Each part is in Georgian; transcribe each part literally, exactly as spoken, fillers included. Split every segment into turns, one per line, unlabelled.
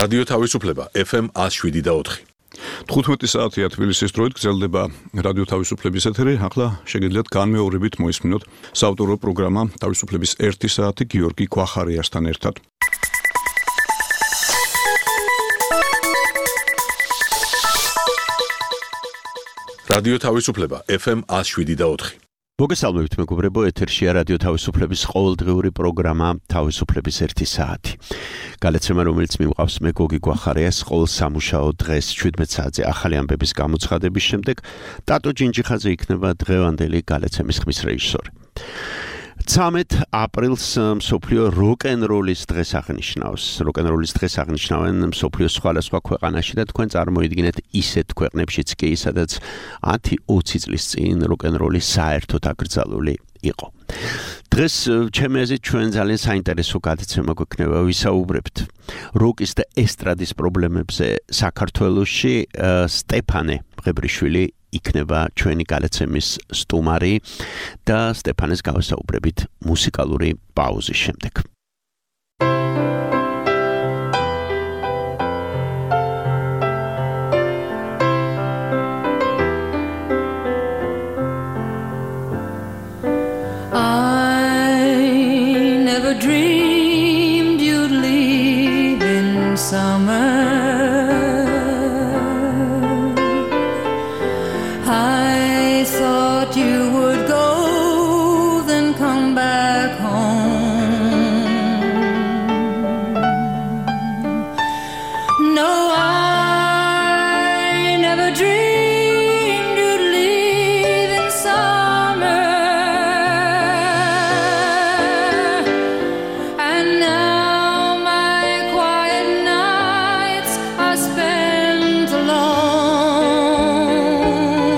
რადიო თავისუფლება ეფ ემ one oh seven და four.
თხუთმეტი საათია თბილისის დროით გრძელდება რადიო თავისუფლების ეთერი. ახლა შეგიძლიათ განმეორებით მოისმინოთ საავტორო პროგრამა თავისუფლების ერთი საათი გიორგი გვახარიასთან ერთად.
რადიო თავისუფლება ეფ ემ one oh seven და four.
მოგესალმებით მეგობრებო, ეთერშია რადიო თავისუფლების ყოველდღიური პროგრამა თავისუფლების ერთი საათი. გალაცემა, რომელიც მივყავს მე გოგი გვახარიას ყოველ სამუშაო დღეს შვიდმეტ საათზე ახალი ამბების გამოცხადების შემდეგ, ტატო ჯინჯიხაძე იქნება დღევანდელი გალაცემის ხმის რეჟისორი. ცამეტ აპრილს მსოფლიო როკ-ენ-როლის დღეს აღნიშნავს. როკ-ენ-როლის დღეს აღნიშნავენ მსოფლიოს სხვადასხვა ქვეყანაში და თქვენ წარმოიდგინეთ ისეთ ქვეყნებშიც კი, სადაც ათი ოცი წლის წინ როკ-ენ-როლი საერთოდ აკრძალული იყო. დღეს ჩემი აზრით ჩვენ ძალიან საინტერესო გადაცემა გვექნება, ვისაუბრებთ როკის და ესტრადის პრობლემებზე საქართველოში. სტეფანე მღებრიშვილი იქნება ჩვენი გადაცემის სტუმარი და სტეფანეს გავასაუბრებით მუსიკალური პაუზის შემდეგ.
I never dreamed you'd leave in summer. I thought you would go, then come back home. No, I never dreamed you'd leave in summer. And now my quiet nights are spent alone.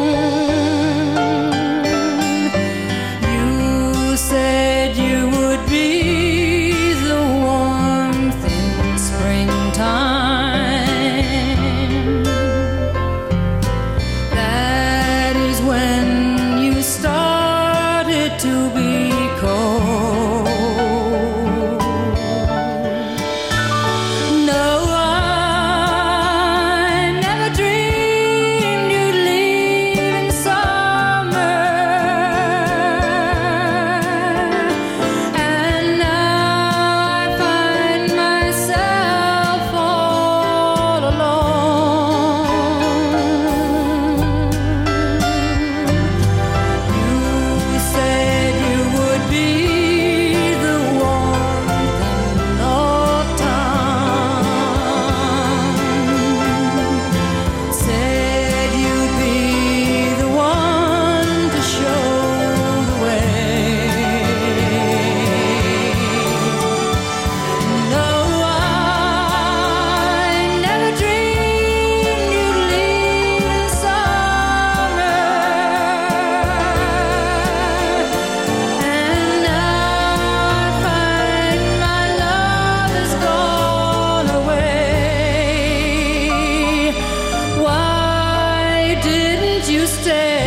You said you would be the warmth in springtime. That is when you started to be cold. No, I never dreamed you'd leave in summer. And now I find myself all alone. You said you would be the warmth in autumn. Said you'd be the one to show the way. No, I never dreamed you'd leave in summer. And now I find my love has gone away. Why didn't you stay?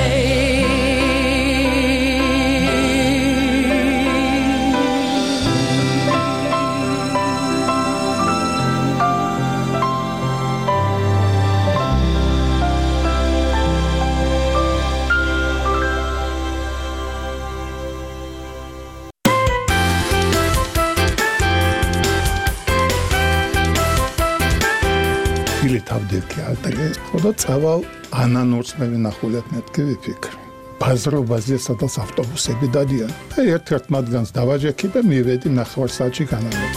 Ili თავდირქი ალტეგეს ხოდა წავალ ანანურსმევი ნახულეთ მეთქი ვიფიქრე. ბაზრობაზე სადაც ავტობუსები დადიან და ერთ-ერთ მათგანს დავაჯექი და მივედი ნახევარ საათში განავრება.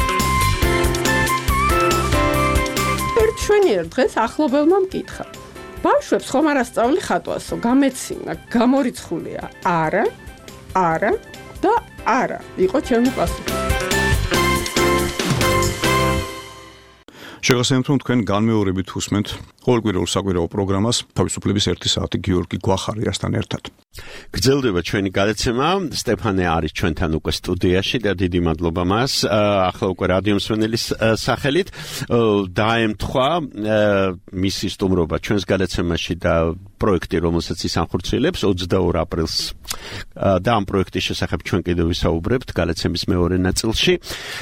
ერთ შვენიერ დღეს ახლობელმა მკითხა. ბავშვებს ხომ არ ასწავლი ხატვასო, გამეცინა, გამორიცხულია. არა, არა და არა. იყო ჩემი პასუხი.
შეგახსენებთ, რომ თქვენ განმეორებით უსმენთ ყოველკვირეულ საკვირაო პროგრამას თავისუფლების ერთი საათი გიორგი გვახარიასთან ერთად.
გრძელდება ჩვენი გადაცემა. სტეფანე არის ჩვენთან უკვე სტუდიაში და დიდი მადლობა მას. ახლა უკვე რადიო მსმენელის სახელით დაემთხვა მისი სტუმრობა ჩვენს გადაცემაში და პროექტი, რომელსაც ის ანხორციელებს ოცდაორ აპრილს. და ამ პროექტის შესახებ ჩვენ კიდევ ვისაუბრებთ გალაცემის მეორე ნაწილში.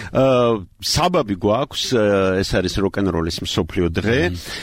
საბაბი გვაქვს, ეს არის როკ-ენ-როლის მსოფლიო დღე.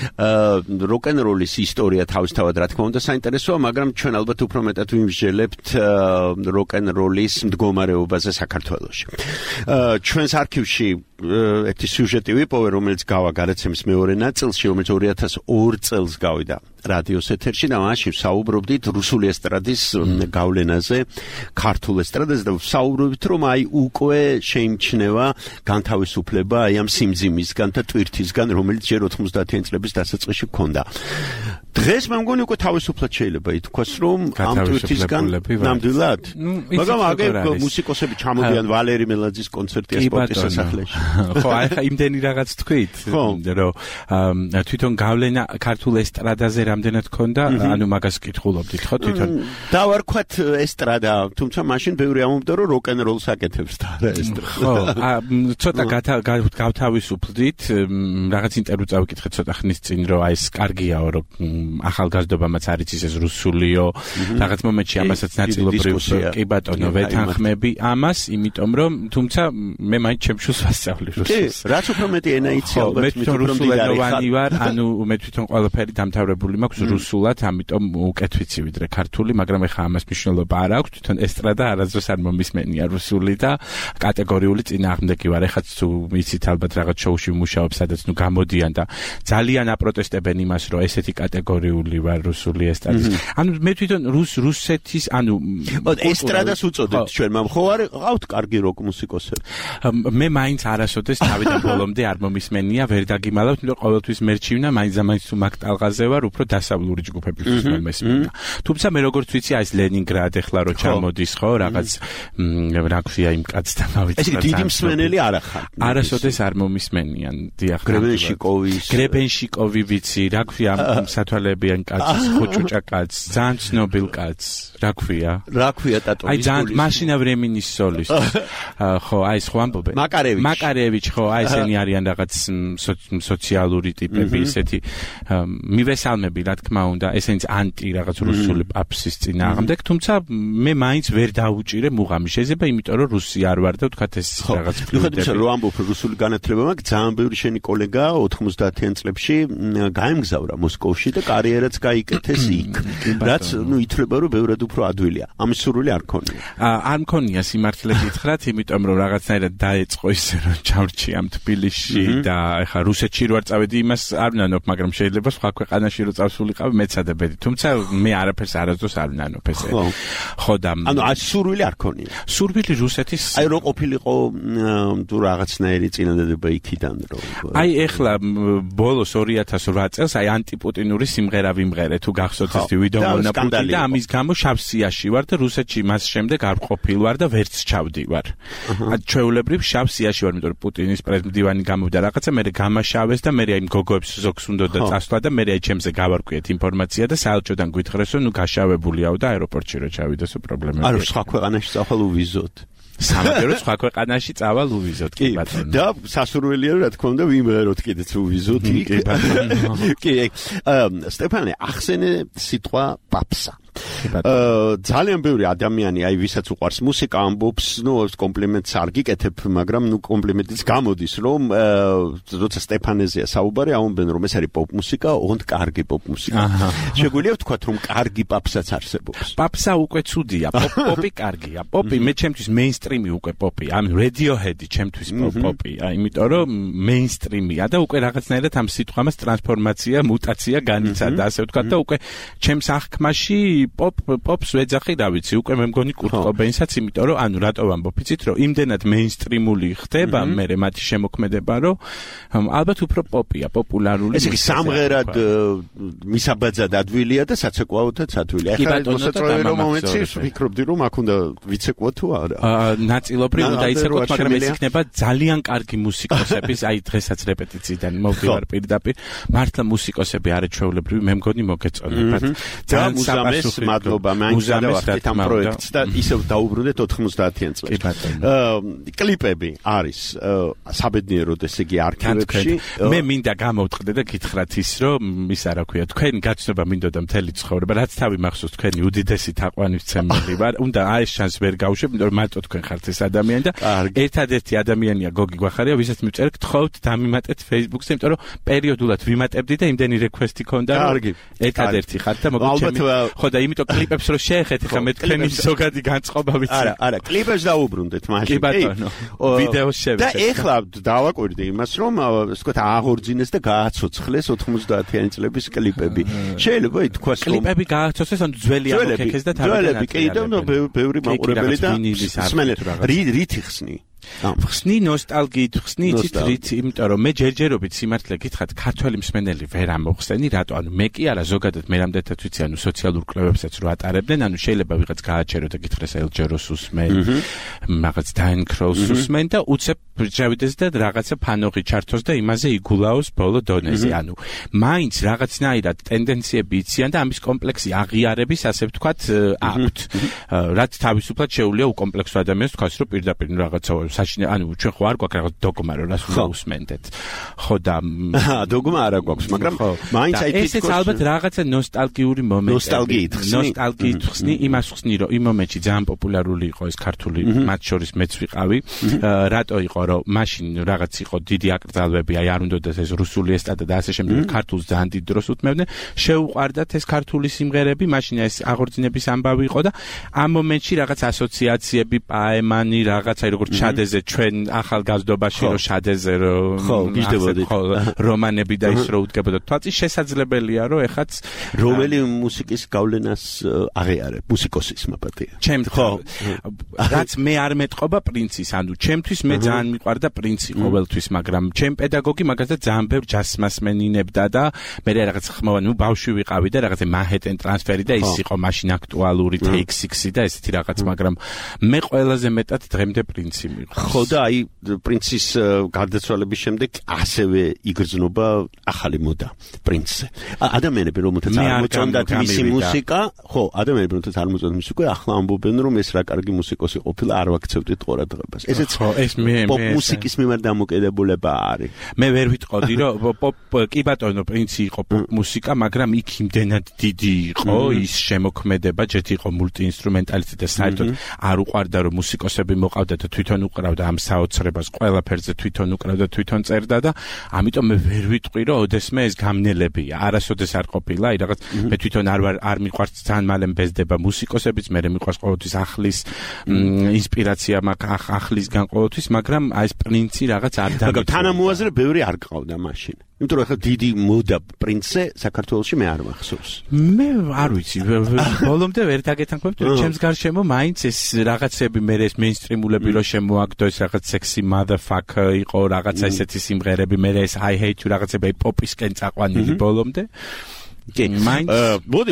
როკ-ენ-როლის ისტორია თავისთავად რა თქმა უნდა საინტერესოა, მაგრამ ჩვენ ალბათ უფრო მეტად ვიმსჯელებთ როკ-ენ-როლის მდგომარეობაზე საქართველოში. ჩვენს არქივში ერთი სიუჟეტი ვიპოვე, რომელიც გავა გალაცემის მეორე ნაწილში, რომელიც ორი ათას ორ წელს გავიდა რადიოს ეთერში და მაშინ საუბრობდით რუსული ესტრადის გავლენაზე ქართულ ესტრადაზე და საუბრობთ, რომ აი უკვე შეიმჩნევა განთავისუფლება აი ამ სიმძიმისგან და ტვირთისგან, რომელიც ჯერ ოცდაათიანი წლების დასაწყისში ჰქონდა. დღეს მე მგონი უკვე თავისუფლად შეიძლება ითქვას, რომ ამ ტვირთისგან ნამდვილად. მაგრამ აგერ მუსიკოსები ჩამოდიან ვალერი მელაძის კონცერტია სპორტის სასახლეში.
ხო, აი ხა იმდენი რაღაც თქვით, რომ თვითონ გავლენა ქართულ ესტრადაზე რამდენად ქონდა, ანუ მაგას კითხულობდით ხო თვითონ?
დავარქვათ ესტრადა, თუმცა მაშინ ბევრი ამბობდა, რომ როკ-ენ-როლს აკეთებს და არა ესტრადა.
ხო, ცოტა გავთავისუფლდით, რაღაც ინტერვიუ წავიკითხეთ ცოტა ხნის წინ, რომ აი ეს კარგიაო, რომ ახალგაზრდობამაც არის ის რუსულიო, რაღაც მომენტში ამასაც ნაწილობრივ კი ბატონო ვეთანხმები ამას, იმიტომ რომ თუმცა მე მაინც ჩემშულს ვასწავლი რუსულს.
რაც უფრო მეტი ენა იცი ალბათ,
მე თვითონ რუსულენოვანი ვარ, ანუ მე თვითონ ყველაფერი დამთავრებული მაქვს რუსულად, ამიტომ უკეთ ვიცი ვიდრე ქართული, მაგრამ ეხა ამას მნიშვნელობა არ აქვს, თვითონ ესტრადა არასდროს არ მომისმენია რუსული და კატეგორიული წინააღმდეგი ვარ. ეხაც თუ იცით ალბათ რაღაც შოუში ვმუშაობ, სადაც ნუ გამოდიან და ძალიან აპროტესტებენ იმას, რომ ესეთი კატეგორიული ვარ რუსული ესტრადის. ანუ მე თვითონ რუს რუსეთის, ანუ
ესტრადას უწოდებთ ჩვენ, მაგრამ ხო არ ყავთ კარგი როკ მუსიკოსები?
მე მაინც არასოდეს თავიდან ბოლომდე არ მომისმენია, ვერ დაგიმალავთ, იმიტომ ყოველთვის მერჩივნა, მაინც და მაინც თუ მაგ ტალღაზე ვარ, უფრო დასავლური ჯგუფების მომესმენა. თუმცა მე როგორც ვიცი, აი ეს ლენინგრად ეხლა რო ჩამოდის, ხო, რაღაც რა ქვია იმ კაცს და მავიწყდა.
ეს დიდი მსმენელი არ ახარ.
არასოდეს არ მომისმენიან, დიახ.
გრებენშიკოვის.
გრებენშიკოვი ვიცი, რა ქვია ამ სათვალებიან კაცს, ხოჭუჭა კაცს, ძალიან ცნობილ კაცს, რა ქვია?
რა ქვია ტატოვის?
აი ძალიან მაშინა ვრემენის სოლისტი. ხო, აი ეს ხო ამბობენ.
მაკარევიჩი.
მაკარევიჩი, ხო, აი ესენი არიან რაღაც სოციალური ტიპები, ისეთი მივესალმები, რა თქმა უნდა, ესენიც ანტი რაღაც რუსული პაპსის წინააღმდეგ, თუმცა მე მაინც ვერ დაუჭირე მუღამი. შეიძლება იმიტომ რომ რუსი არ ვარ და ვთქვათ ეს რაღაც
ფლუდები. რო ამბობ რუსული განათლება მაქვს, ძალიან ბევრი შენი კოლეგა ოცდაათიან წლებში გაემგზავრა მოსკოვში და კარიერაც გაიკეთეს იქ. რაც ნუ ითვლება რომ ბევრად უფრო ადვილია. ამის სურვილი არ ქონია.
არ მქონია სიმართლე გითხრათ, იმიტომ რომ რაღაცნაირად დაეწყო ისე რომ ჩავრჩი ამ თბილისში და ეხა რუსეთში რო არ წავედი, იმას არ ვნანობ, მაგრამ შეიძლება სხვა ქვეყანაში რო წავსულიყავი მეცადებედი. თუმცა მე არაფერს არასდროს არ ვნანობ ესე. ხო და
ანუ აი სურვილი არ ქონია.
სურვილი რუსეთის
აი რო ყოფილიყო თუ რაღაცნაირი წინადადება იქიდან რო.
აი ეხლა ბოლოს ორი ათას ორი წელს აი ანტიპუტინური სიმღერა ვიმღერე, თუ გახსოვთ ეს ვიდეო მონაპუტინი და ამის გამო შავსიაში ვარ და რუსეთში მას შემდეგ არ ყოფილ ვარ და ვერც ჩავდივარ. ჩვეულებრივ შავსიაში ვარ, იმიტომ რომ პუტინის პრეზიდენტი გამოვიდა რაღაცა, მე გამაშავეს და მე აი მგოგოებს ზოგს უნდა და წასვლა და მე აი ჩემზე გავარკვიეთ ინფორმაცია და საელჩოდან გვითხრეს, რომ ნუ გაშავებულიაო და აეროპორტში რო ჩავიდესო პრობლემები.
არ სხვა ქვეყანაში წახვალ უვიზოთ.
სამაგერო სხვა ქვეყანაში წავალ უვიზოთ კი ბატონო.
და სასურველია რა თქმა უნდა ვიმღეროთ კიდეც უვიზოთ კი ბატონო. კი სტეფანე ახსენე სიტყვა პაპსა. ძალიან ბევრი ადამიანი აი ვისაც უყვარს მუსიკა ამბობს, ნუ კომპლიმენტს არ გიკეთებ, მაგრამ ნუ კომპლიმენტიც გამოდის, რომ როცა სტეფანეზეა საუბარი, ამბობენ რომ ეს არის პოპ მუსიკა, ოღონდ კარგი პოპ მუსიკა. შეგვიძლია ვთქვათ რომ კარგი პაპსაც არსებობს.
პაპსა უკვე ცუდია, პოპი კარგია. პოპი მე ჩემთვის მეინსტრიმი უკვე პოპი, ამ Radiohead-ი ჩემთვის პოპია, იმიტომ რომ მეინსტრიმია და უკვე რაღაცნაირად ამ სიტყვამას ტრანსფორმაცია, მუტაცია განიცადა, ასე ვთქვათ და უკვე ჩემს აღქმაში პოპ პოპს ვეძახი, რა ვიცი, უკვე მე მგონი კურტ კობეინსაც, იმიტომ რომ ანუ რატო ვამბობ, იცით, რომ იმდენად მეინსტრიმული ხდება მე მათი შემოქმედება, რომ ალბათ უფრო პოპია, პოპულარული.
ეს იგი სამღერად მისაბაძად ადვილია და საცეკვაოდაც ადვილია. ახლა მოსაწვევი მომენტში ვფიქრობდი, რომ აქ უნდა ვიცეკვო თუ არა.
ნაწილობრივ უნდა იცეკვოთ, მაგრამ ეს იქნება ძალიან კარგი მუსიკოსების, აი დღესაც რეპეტიციიდან მოვდივარ პირდაპირ, მართლა მუსიკოსები არაჩვეულებრივი, მე მგონი მოგეწონებათ. ძალიან საპასუხო
მადლობა, მაინც დავახდით ამ პროექტს და ისევ დაუბრუნდეთ ოთხმოცდაათიან წლებში. კლიპები არის საბედნიეროდ ესე იგი არქივებში.
მე მინდა გამოვწყდე და გითხრათ ის რომ ის არა ქვია, თქვენი გაცნობა მინდოდა მთელი ცხოვრება, რაც თავი მახსოვს თქვენი უდიდესი თაყვანისმცემელი ვარ. უნდა აი ეს შანსი ვერ გავუშვებ, იმიტომ რომ მარტო თქვენ ხართ ეს ადამიანი და ერთადერთი ადამიანია გოგი გვახარია, ვისაც მივწერე, გთხოვთ დამიმატეთ Facebook-ზე, იმიტომ რომ პერიოდულად ვიმატებდი და იმდენი რეკვესტი ქონდა, რომ ერთადერთი ხართ და მოგეთ ჩემი. ხო და იმიტომ კლიპებს რო შეეხეთ, ხა მე თქვენი ზოგადი განწყობა ვიცი.
არა, არა, კლიპებს დაუბრუნდეთ მაშინ.
კი ბატონო. ვიდეოს შევეხეთ.
და ეხლა დავაკვირდი იმას, რომ ასე ვთქვათ, აღორძინეს და გააცოცხლეს ოთხმოცდაათიანი წლების კლიპები. შეიძლება ითქვას, რომ
კლიპები გააცოცხლეს, ან ძველი ამოქექეს და თავიდან
ძველები კი და ბევრი მაყურებელი და სმენელი რითი ხსნი?
ხსნი ნოსტალგიით, ხსნი იცით რით, იმიტომ რომ მე ჯერჯერობით სიმართლე გითხრათ, ქართველი მსმენელი ვერ ამოხსენი, რატო? ანუ მე კი არა, ზოგადად მე რამდენადაც ვიცი, ანუ სოციალურ კვლევებსაც რო ატარებდნენ, ანუ შეიძლება ვიღაც გააჩეროთ და გითხრეს ელჯეროს უსმენ, რაღაც დაენ კროუს უსმენ და უცებ ბრჯავიდეს და რაღაცა ფანოღი ჩართოს და იმაზე იგულაოს ბოლო დონეზე. ანუ მაინც რაღაცნაირად ტენდენციები იციან და ამის კომპლექსი აღიარების, ასე ვთქვათ, აქვთ. რაც თავისუფლად შეუძლია უკომპლექსო ადამიანს თქვას, რომ პირდაპირ რაღაცა საჩინე, ანუ ჩვენ ხო არ გვაქვს რაღაც დოგმა, რომ რას უნდა უსმენდეთ. ხო და
დოგმა არ გვაქვს, მაგრამ მაინც აი
ესეც ალბათ რაღაცა ნოსტალგიური მომენტი.
ნოსტალგიით ხსნი.
ნოსტალგიით ხსნი, იმას ხსნი, რომ იმ მომენტში ძალიან პოპულარული იყო ეს ქართული, მათ შორის მეც ვიყავი. რატო იყო, რომ მაშინ რაღაც იყო დიდი აკრძალვები, აი არ უნდათ ეს რუსული ესტრადა და ასე შემდეგ, ქართულს ძალიან დიდ დროს უთმევდნენ. შეუყვარდათ ეს ქართული სიმღერები, მაშინ ეს აღორძინების ამბავი იყო და ამ მომენტში რაღაც ასოციაციები, პაემანი, რაღაც აი როგორც შადეზე ჩვენ ახალგაზრდობაში რო შადეზე რო
ხო გიждდებოდით
რომანები და ის რო უდგებოდა თვალწინ შესაძლებელია რომ ეხაც
რომელი მუსიკის გავლენას აღიარებ მუსიკოსის მაპატია
ჩემ ხო რაც მე არ მეტყობა პრინცის ანუ ჩემთვის მე ძალიან მიყვარდა პრინცი ყოველთვის მაგრამ ჩემ პედაგოგი მაგალითად ძალიან ბევრ ჯაზს მასმენინებდა და მე რაღაც ხმოვანი ნუ ბავშვი ვიყავი და რაღაცე მანჰეტენ ტრანსფერი და ის იყო მაშინ აქტუალური Take Six და ესეთი რაღაც მაგრამ მე ყველაზე მეტად დღემდე პრინცი მიყვარს
ხო და აი პრინცის გარდაცვალების შემდეგ ასევე იგრძნობა ახალი მოდა პრინცზე ადამიანები რომელთაც არ მოწონდათ მისი მუსიკა ხო ადამიანები რომელთაც არ მოწონდათ მისი მუსიკა ახლა ამბობენ რომ ეს რა კარგი მუსიკოსი ყოფილა არ ვაქცევდით ყურადღებას ესეც
ხო ეს მე მე
პოპ მუსიკის მიმართ დამოკიდებულება არის
მე ვერ ვიტყოდი რომ პოპ კი ბატონო პრინცი იყო პოპ მუსიკა მაგრამ იქ იმდენად დიდი იყო ის შემოქმედება ჯეთ იყო მულტიინსტრუმენტალისტი და საერთოდ არ უყვარდა რომ მუსიკოსები მოყავდა და თვითონ უყრავდა ამ საოცრებას ყველაფერზე თვითონ უკრავდა თვითონ წერდა და ამიტომ მე ვერ ვიტყვი რომ ოდესმე ეს გამნელებია არასოდეს არ ყოფილა აი რაღაც მე თვითონ არ არ მიყვარს ძალიან მალე მბეზდება მუსიკოსებიც მე მიყვარს ყოველთვის ახლის ინსპირაცია მაქვს ახლისგან ყოველთვის მაგრამ აი ეს პრინცი რაღაც არ და
თანამოაზრე ბევრი არ ყავდა მაშინ იმიტომ რომ ახლა დიდი მოდა პრინცზე საქართველოში მე არ მახსოვს
მე არ ვიცი ბოლომდე ვერ დაგეთანხმებ რომ ჩემს გარშემო მაინც ეს რაღაცები მე ეს მეინსტრიმულები რო შემოაგდო ეს რაღაც sexy motherfucker იყო რაღაცა ესეთი სიმღერები მე ეს I hate you რაღაცები პოპისკენ წაყვანილი ბოლომდე კი მაინც
მოდი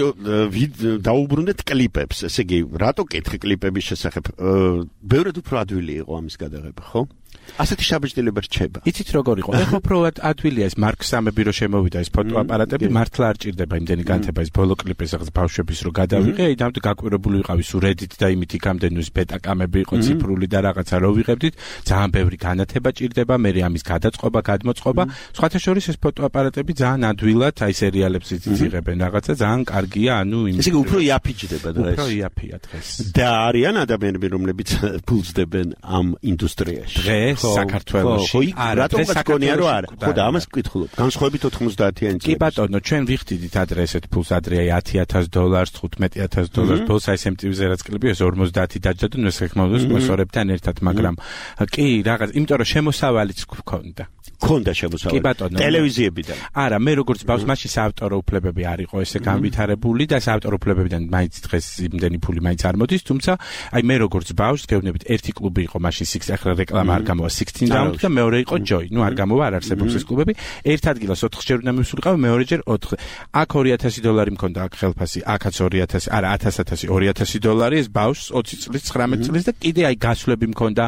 დაუბრუნდეთ კლიპებს ესე იგი რატო კითხი კლიპების შესახებ ბევრად უფრო ადვილი იყო ამის გადაღება ხო ასეთი შაბეჭდილება რჩება.
იცით როგორ იყო? ეხლა უფრო ადვილია ეს მარკ სამები რო შემოვიდა ეს ფოტოაპარატები, მართლა არ ჭირდება იმდენი განთება ეს ბოლო კლიპის რაღაც ბავშვების რო გადავიღე, აი დამთ გაკვირვებული ვიყავი სურედით და იმით იქამდე ნუ ეს ბეტაკამები იყო ციფრული და რაღაცა რო ვიღებდით, ძალიან ბევრი განათება ჭირდება, მე ამის გადაწყობა, გადმოწყობა, სხვათა შორის ეს ფოტოაპარატები ძალიან ადვილად აი სერიალებს იწიღებენ რაღაცა ძალიან კარგია, ანუ იმით.
ესე იგი უფრო იაფიჯდება დღეს.
უფრო იაფია დღეს.
და არიან ადამიანები რომლებიც ფულს დებენ ამ ინდუსტრიაში.
დღეს საქართველოში
რატომ გქონია რომ არა ხო და ამას ვკითხულობ განსხვავებით ოთხმოცდაათიანი წლებში
კი ბატონო ჩვენ ვიხდიდით ადრე ესეთ ფულს ადრე ათი ათას დოლარს თხუთმეტი ათას დოლარს ბოლოს აი ეს em tee vy-ზე რაც კლიპი ეს ორმოცდაათი დაჯდა და ნუ ეს ხმოვდა სპონსორებთან ერთად მაგრამ კი რაღაც იმიტომ რომ შემოსავალიც გქონდა
ქონდა შემოსავალი
კი ბატონო
ტელევიზიებიდან
არა მე როგორც ბავშვ მაშინ საავტორო უფლებები არ იყო ესე განვითარებული და საავტორო უფლებებიდან მაინც დღეს იმდენი ფული მაინც არ მოდის თუმცა აი მე როგორც ბავშვს გეუბნებით ერთი კლუბი იყო მაშინ six ახლა რეკლამა არ გამოვა sixteen round და მეორე იყო joy ნუ არ გამოვა არ არსებობს ეს კლუბები ერთ ადგილას ოთხჯერ უნდა მივსულიყავი მეორეჯერ ოთხ აქ ორი ათასი დოლარი მქონდა აქ ხელფასი აქაც ორი ათასი არა ათას ათასი ორი ათასი დოლარი ეს ბავშვს ოცი წლის ცხრამეტ წლის და კიდე აი გასვლები მქონდა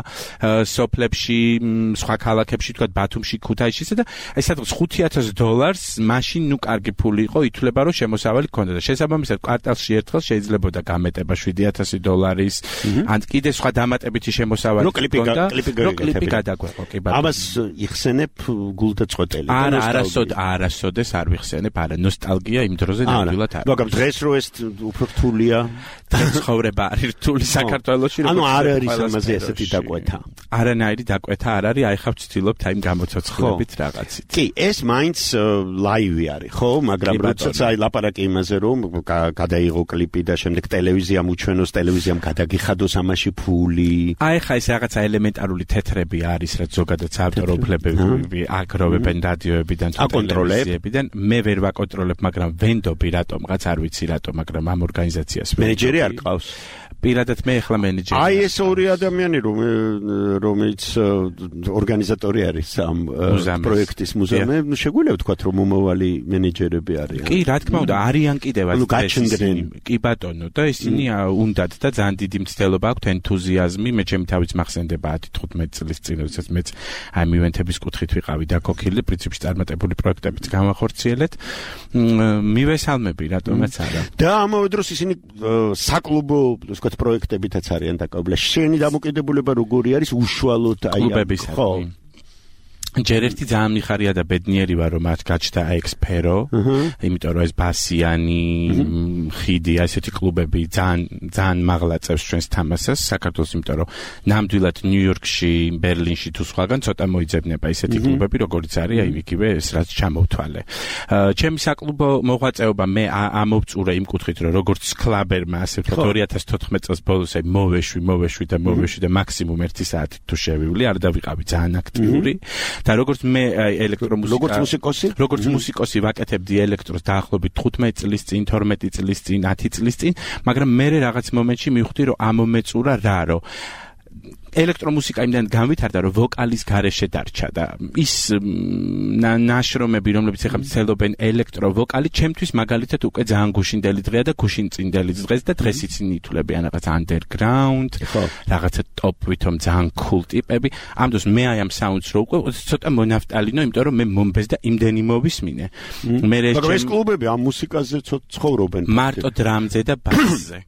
სოფლებში სხვა ქალაქებში თქვა ბათუმში ქუთაისში და აი სადღაც ხუთი ათას დოლარს მაშინ ნუ კარგი ფული იყო ითვლება რომ შემოსავალი ქონდა და შესაბამისად კვარტალში ერთხელ შეიძლებოდა გამეტება შვიდი ათასი დოლარის ან კიდე სხვა დამატებითი შემოსავალი
რო კლიპი
რო კლიპი გადაგვეყო კი ბატონო
ამას იხსენებ გულდაწყვეტელი
არა არასოდ არასოდეს არ ვიხსენებ არა ნოსტალგია იმ დროზე ნამდვილად არა
მაგრამ დღეს რო ეს უფრო რთულია
ცხოვრება არის რთული საქართველოში
ანუ არ არის ამაზე ესეთი დაკვეთა
არანაირი დაკვეთა არ არის აი ხავ ვცდილობთ აი გამოცოცხლებით რაღაცით
კი ეს მაინც ლაივი არის ხო მაგრამ როდესაც აი ლაპარაკი იმაზე რომ გადაიღო კლიპი და შემდეგ ტელევიზიამ უჩვენოს ტელევიზიამ გადაგიხადოს ამაში ფული
აი ხა ეს რაღაცა ელემენტარული თეთრები არის რაც ზოგადად საავტორო უფლებები აგროვებენ რადიოებიდან თუ ტელევიზიებიდან მე ვერ ვაკონტროლებ მაგრამ ვენდობი რატომღაც არ ვიცი რატომ მაგრამ ამ ორგანიზაციას
მენეჯერი არ ყავს
პირადად მე ახლა მენეჯერი
აი ეს ორი ადამიანი რომ რომელიც ორგანიზატორი არის ამ პროექტის მუზეუმი შეგვიძლია ვთქვათ რომ მომავალი მენეჯერები არიან
კი რა თქმა უნდა არიან კიდევაც კი ბატონო და ისინი უნდათ და ძალიან დიდი მცდელობა აქვთ ენთუზიაზმი მე ჩემი თავიც მახსენდება ათი თხუთმეტი წლის წინ როდესაც მეც აი მივენთების კუთხით ვიყავი დაქოქილი პრინციპში წარმატებული პროექტებიც გამახორციელეთ მივესალმები რატომაც არა
და ამავე დროს ისინი საკლუბო ვთქვათ პროექტებითაც არიან დაკავებული შენი დამოკიდებულება როგორი არის უშუალოდ აი
ხო ჯერ ერთი ძალიან მიხარია და ბედნიერი ვარ რომ მათ გაჩნდა ექსპერო იმიტომ რომ ეს ბასიანი ხიდი ასეთი კლუბები ძალიან ძალიან მაღლა წევს ჩვენს თამაშს საქართველოს იმიტომ რომ ნამდვილად ნიუ-იორკში ბერლინში თუ სხვაგან ცოტა მოიძებნება ესეთი კლუბები როგორც არის აი იგივე ეს რაც ჩამოვთვალე ჩემი საკლუბო მოღვაწეობა მე ამოვწურე იმ კუთხით რომ როგორც კლაბერმა ასე ვთქვათ ორი ათას თოთხმეტ წელს ბოლოს აი მოვეშვი მოვეშვი და მოვეშვი და მაქსიმუმ ერთი საათი თუ შევივლი არ დავიყავი ძალიან აქტიური და როგორც მე ელექტრომუსიკა
როგორც მუსიკოსი
როგორც მუსიკოსი ვაკეთებდი ელექტროს დაახლოებით თხუთმეტი წლის წინ თორმეტი წლის წინ ათი წლის წინ მაგრამ მე რაღაც მომენტში მივხვდი რომ ამომეწურა რა რომ ელექტრომუსიკა იმდან განვითარდა რომ ვოკალის გარეშე დარჩა და ის ნაშრომები რომლებიც ახლა მცელობენ ელექტროვოკალი ჩემთვის მაგალითად უკვე ძალიან გუშინდელი დღეა და გუშინწინდელი დღეს და დღეს ისინი ითვლებიან რაღაც underground რაღაცა top ვითომ ძალიან cool ტიპები ამ დროს მე აი ამ sounds რო უკვე ცოტა მონავტალინო იმიტომ რომ მე მომბეს და იმდენი მოვისმინე მე
მაგრამ ეს კლუბები ამ მუსიკაზე ცხოვრობენ
მარტო დრამზე და ბასზე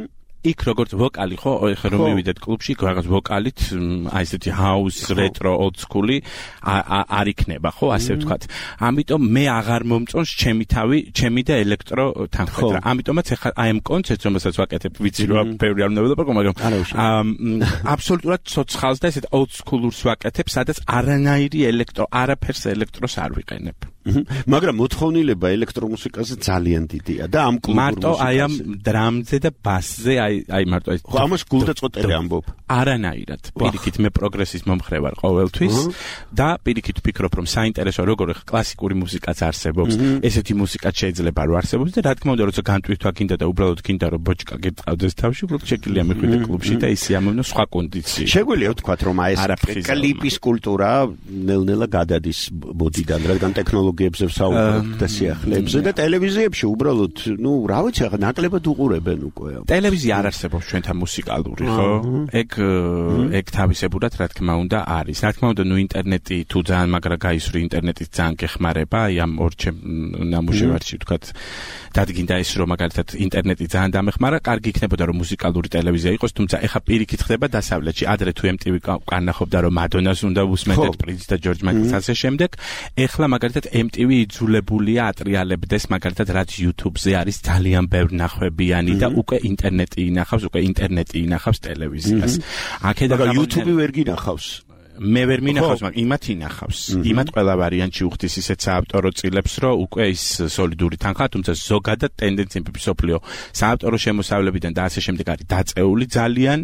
იქ როგორც ვოკალი ხო ხა რომ მივიდეთ კლუბში რაღაც ვოკალით აი ესეთი house retro old school-ი არ იქნება ხო ასე ვთქვათ ამიტომ მე აღარ მომწონს ჩემი თავი ჩემი და ელექტრო თანხმდრა ამიტომაც ხა აი ამ კონცერტს რომელსაც ვაკეთებ ვიცი რომ ბევრი არ უნდა ველაპარაკო მაგრამ აბსოლუტურად ცოცხალს და ესეთ old school-ურს ვაკეთებ სადაც არანაირი ელექტრო არაფერს ელექტროს არ ვიყენებ
მაგრამ მოთხოვნილება ელექტრომუსიკაზე ძალიან დიდია და ამ კლუბურ
მარტო აი ამ დრამზე და ბასზე აი აი მარტო ეს
ხო ამას გულდაწყვეტელი ამბობ
არანაირად პირიქით მე პროგრესის მომხრე ვარ ყოველთვის და პირიქით ვფიქრობ რომ საინტერესო როგორ კლასიკური მუსიკაც არსებობს ესეთი მუსიკაც შეიძლება რომ არსებობს და რა თქმა უნდა როცა განტვირთვა გინდა და უბრალოდ გინდა რომ ბოჭკა გიყავდეს თავში უბრალოდ შეგვიძლია მიხვიდე კლუბში და ისე ამოვნო სხვა კონდიცია
შეგვიძლია ვთქვათ რომ აი ეს კლიპის კულტურა ნელ-ნელა გადადის ბოდიდან რადგან ტექნოლოგიებზე ვსაუბრობთ და სიახლეებზე და ტელევიზიებში უბრალოდ ნუ რა ვიცი ახლა ნაკლებად უყურებენ უკვე
ტელევიზია არ არსებობს ჩვენთან მუსიკალური ხო ეგ ეგ თავისებურად რა თქმა უნდა არის რა თქმა უნდა ნუ ინტერნეტი თუ ძალიან მაგრა გაისვრი ინტერნეტით ძალიან გეხმარება აი ამ ორჩემ ნამუშევარში ვთქვათ დადგინდა ის რომ მაგალითად ინტერნეტი ძალიან დამეხმარა კარგი იქნებოდა რომ მუსიკალური ტელევიზია იყოს თუმცა ეხა პირიქით ხდება დასავლეთში ადრე თუ em tv კარნახობდა რომ მადონას უნდა უსმენდეთ პრინც და ჯორჯ მაიკლს ასე შემდეგ ეხლა მაგალითად em tv იძულებულია ატრიალებდეს მაგალითად რაც YouTube-ზე არის ძალიან ბევრი ნახვებიანი და უკვე ინტერნეტი ინახავს უკვე ინტერნეტი ინახავს ტელევიზიას
აქედან YouTube-ი ვერ გინახავს
მე ვერ მინახავს, მაგრამ იმათ ინახავს. იმათ ყველა ვარიანტში უხდის ისეთ საავტორო წილებს, რომ უკვე ის სოლიდური თანხა, თუმცა ზოგადად ტენდენციები ფსოფლიო საავტორო შემოსავლებიდან და ასე შემდეგ არის დაწეული ძალიან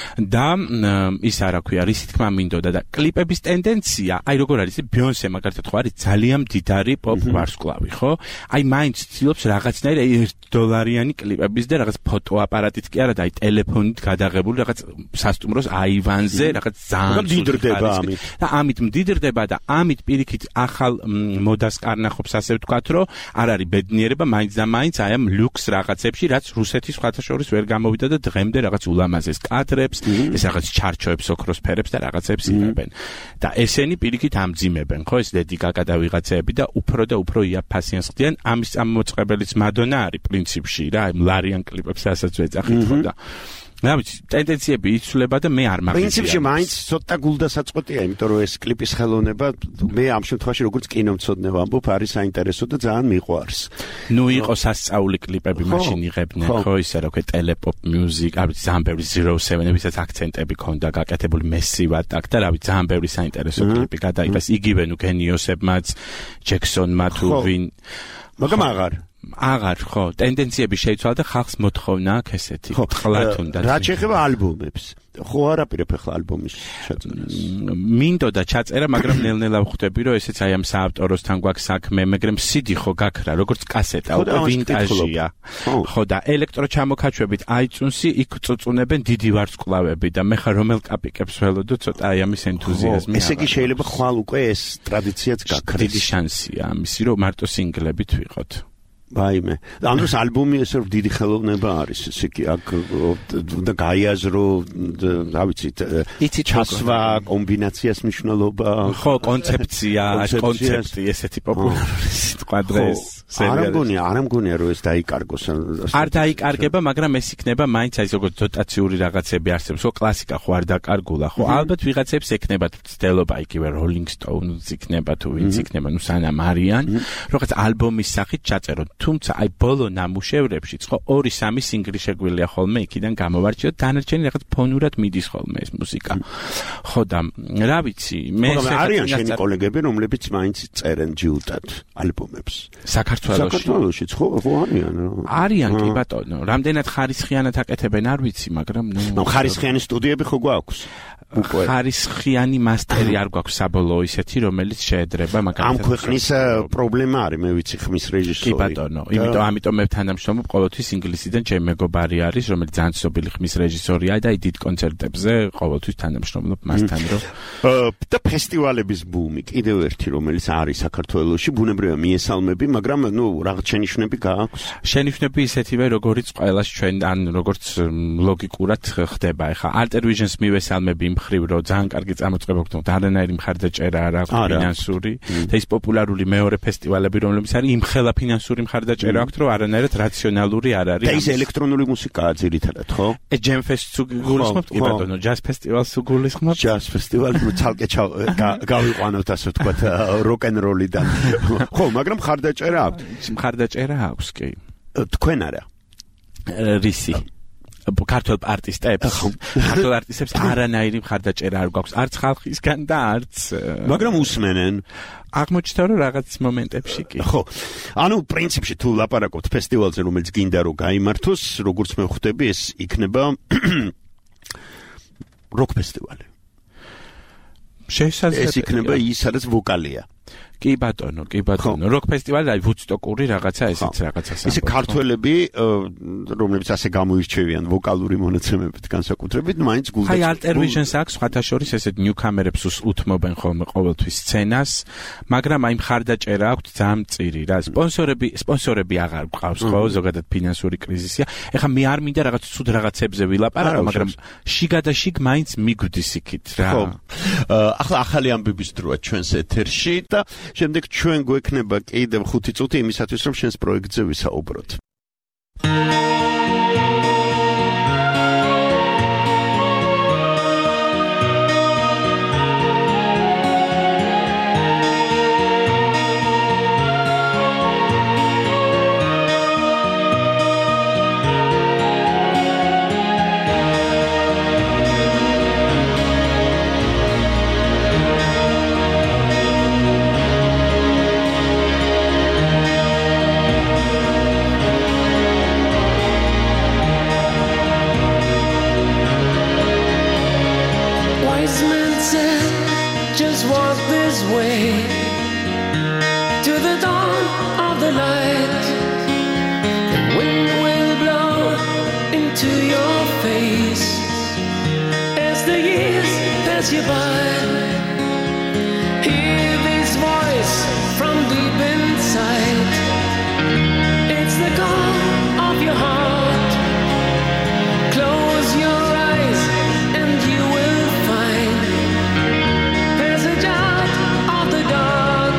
და ის არა ქვია, რის თქმა მინდოდა და კლიპების ტენდენცია, აი როგორ არის, ბიონსე მაგალითად ხო არის ძალიან მდიდარი პოპ ვარსკვლავი, ხო? აი მაინც ცდილობს რაღაცნაირ ერთ დოლარიანი კლიპების და რაღაც ფოტოაპარატით კი არა და აი ტელეფონით გადაღებული რაღაც სასტუმროს აივანზე რაღაც ძალიან
მდიდრდება
არის.
ამით.
და ამით მდიდრდება და ამით პირიქით ახალ მ, მოდას კარნახობს, ასე ვთქვათ, რომ არ არის ბედნიერება, მაინც და მაინც აი ამ ლუქს რაღაცებში, რაც რუსეთის სხვათა შორის ვერ გამოვიდა და დღემდე რაღაც ულამაზეს კადრებს, ეს რაღაც ჩარჩოებს, ოქროს ფერებს და რაღაცებს იღებენ. და ესენი პირიქით ამძიმებენ, ხო, ეს ლედი გაგა და ვიღაცეები და უფრო და უფრო იაფასიანს ხდიან. ამის ამოწყებელიც მადონა არის პრინციპში რა, აი ლარიან კლიპებს ასაც ვეძახით ხო და რა ვიცი, ტენდენციები იცვლება და მე არ მაგის.
პრინციპში მაინც ცოტა გულდასაწყვეტია, იმიტომ რომ ეს კლიპის ხელოვნება მე ამ შემთხვევაში როგორც კინომცოდნე ვამბობ, არის საინტერესო და ძალიან მიყვარს.
ნუ იყო სასწაული კლიპები მაშინ იღებდნენ, ხო, ისე რა ქვია, ტელეპოპ მიუზიკ, არ ვიცი, ძალიან ბევრი zero seven, ვისაც აქცენტები ქონდა გაკეთებული მესივად აქ და რა ვიცი, ძალიან ბევრი საინტერესო კლიპი გადაიღეს იგივე ნუ გენიოსებმაც, ჯექსონმა თუ ვინ.
მაგრამ აღარ
აღარ ხო, ტენდენციები შეიცვალა და ხალხს მოთხოვნა აქ ესეთი. ყლათ უნდა.
რა შეეხება ალბომებს? ხო არაპირებ ახლა ალბომის ჩაწერას.
მინდოდა ჩაწერა, მაგრამ ნელ-ნელა ვხვდები, რომ ესეც აი ამ საავტოროსთან გვაქვს საქმე, მაგრამ სიდი ხო გაქრა, როგორც კასეტა, უკვე ვინტაჟია. ხო და ელექტროჩამოქაჩვებით iTunes-ი იქ წუწუნებენ დიდი ვარსკვლავები და მე ხარ რომელ კაპიკებს ველოდო ცოტა აი ამის ენთუზიაზმი.
ესე იგი შეიძლება ხვალ უკვე ეს ტრადიციაც გაქრეს.
დიდი შანსია ამისი, რომ მარტო სინგლებით ვიყოთ.
ვაიმე. ანუ ეს ალბომი ესე დიდი ხელოვნება არის, ესე იგი აქ და გაიაზრო, რა ვიცი,
იცით
ჩასვა, კომბინაციას მნიშვნელობა.
ხო, კონცეფცია, კონცეფტი, ესეთი პოპულარული სიტყვა დღეს.
არ მგონია, არ მგონია რომ ეს დაიკარგოს.
არ დაიკარგება, მაგრამ ეს იქნება მაინც აი როგორც დოტაციური რაღაცები არსებობს, ხო, კლასიკა ხო არ დაკარგულა, ხო, ალბათ ვიღაცებს ექნებათ ცდელობა იქივე Rolling Stones იქნება თუ ვინც იქნება, ნუ სანამ არიან, რაღაც ალბომის სახით ჩაწეროთ. თუმცა აი ბოლო ნამუშევრებშიც ხო ორი სამი სინგლი შეგვიძლია ხოლმე იქიდან გამოვარჩიოთ, დანარჩენი რაღაც ფონურად მიდის ხოლმე ეს მუსიკა. ხო და რა ვიცი, მე
არიან შენი კოლეგები, რომლებიც მაინც წერენ ჯილდად ალბომებს.
საქართველოში.
საქართველოშიც ხო ხო არიან.
არიან კი ბატონო, რამდენად ხარისხიანად აკეთებენ არ ვიცი, მაგრამ
ნუ ხარისხიანი სტუდიები ხო გვაქვს?
ხარისხიანი მასტერი არ გვაქვს საბოლოო ისეთი, რომელიც შეედრება მაგალითად.
ამ ქვეყნის პრობლემა არის, მე ვიცი, ხმის რეჟისორი.
კი ბატონო, იმიტომ ამიტომ მე თანამშრომლობ ყოველთვის ინგლისიდან, ჩემი მეგობარი არის, რომელიც ძალიან ცნობილი ხმის რეჟისორია და აი დიდ კონცერტებზე ყოველთვის თანამშრომლობ მასთან, რომ
და ფესტივალების ბუმი კიდევ ერთი, რომელიც არის საქართველოში, ბუნებრივია მიესალმები, მაგრამ ნუ რაღაც შენიშვნები გააქვს.
შენიშვნები ისეთივე, როგორიც ყველას ჩვენ ან როგორც ლოგიკურად ხდება. ეხლა Alter Visions მივესალმები მხრივ რომ ძალიან კარგი წამოწყება გქონდა, არანაირი მხარდაჭერა არ აქვს ფინანსური და ის პოპულარული მეორე ფესტივალები რომლებიც არის იმხელა ფინანსური მხარდაჭერა აქვს რომ არანაირად რაციონალური არ არის.
და ის ელექტრონული მუსიკაა ძირითადად, ხო?
ეს Jam Fest-ს გულისხმობთ, კი ბატონო, Jazz Festival-ს გულისხმობთ?
Jazz Festival-ს ცალკე გავიყვანოთ ასე ვთქვათ rock and roll-იდან. ხო, მაგრამ მხარდაჭერა აქვს.
მხარდაჭერა აქვს, კი.
თქვენ არა.
რისი? ქართულ არტისტებს, ქართულ არტისტებს არანაირი მხარდაჭერა არ გვაქვს, არც ხალხისგან და არც
მაგრამ უსმენენ.
აღმოჩნდა რომ რაღაც მომენტებში კი.
ხო. ანუ პრინციპში თუ ლაპარაკობთ ფესტივალზე, რომელიც გინდა რომ გაიმართოს, როგორც მე ხვდები, ეს იქნება როკ ფესტივალი.
შესაძლოა
ეს იქნება ის, სადაც ვოკალია.
კი ბატონო, კი ბატონო. როკ ფესტივალი, აი ვუდსტოკური რაღაცა, ესეც რაღაცა საერთოდ.
ისე ქართველები, რომლებიც ასე გამოირჩევიან ვოკალური მონაცემებით განსაკუთრებით, მაინც გულდაც.
აი Alter Visions აქვს სხვათა შორის ესეთ ნიუკამერებს უთმობენ ხოლმე ყოველთვის სცენას, მაგრამ აი მხარდაჭერა აქვს ძალიან მწირი რა. სპონსორები, სპონსორები აღარ გვყავს, ხო, ზოგადად ფინანსური კრიზისია. ეხლა მე არ მინდა რაღაც ცუდ რაღაცებზე ვილაპარაკო, მაგრამ შიგა და შიგ მაინც მიგვდის იქით რა.
ხო. ახლა ახალი ამბების დროა ჩვენს ეთერში და შემდეგ ჩვენ გვექნება კიდევ ხუთი წუთი იმისათვის, რომ შენს პროექტზე ვისაუბროთ.
To your face as the years
pass you by. Hear this voice from deep inside. It's the call of your heart. Close your eyes and you will find passage out of the dark.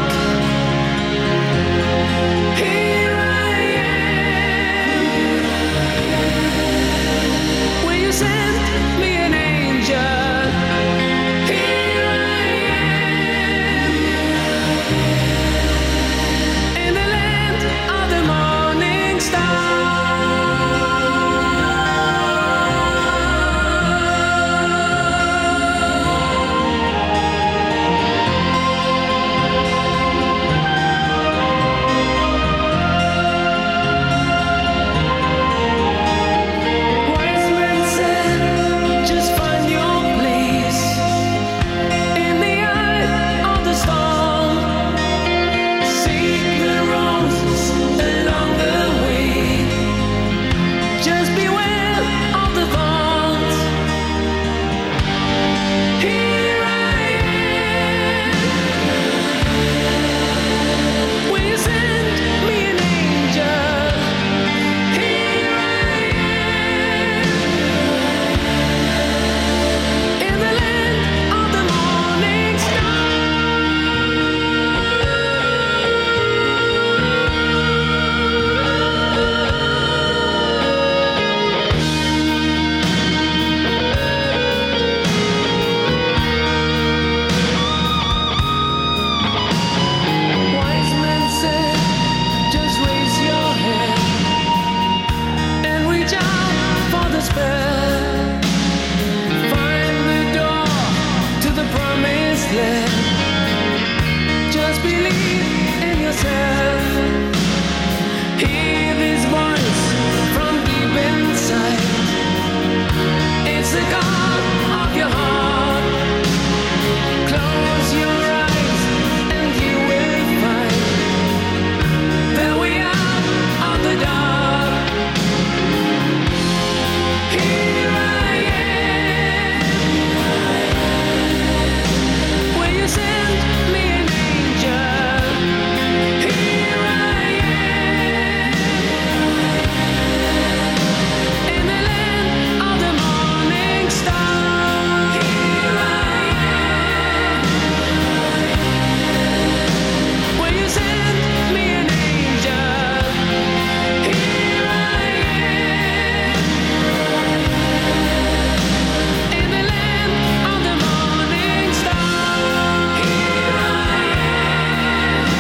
Here I am. Will you send me an angel? Here I am. In the land of the morning star. Wise men said, just find your place in the eye of the storm. Seek the roses along the way. Just beware of the thorns. Here I am. Will you send me an angel? Here I am. In the land of the morning star. Wise men said, just raise your hand and reach out for the spell. Find the door to the promised land. Just believe in yourself. Hear this voice from deep inside. It's the God of your heart. Close your eyes and you will find that we are on the dark. Here I am. Will you send me an angel? Here I am. In the land of the morning star. Here I am. Will you send me an angel? Here I am. In the land of the morning star. Here I am.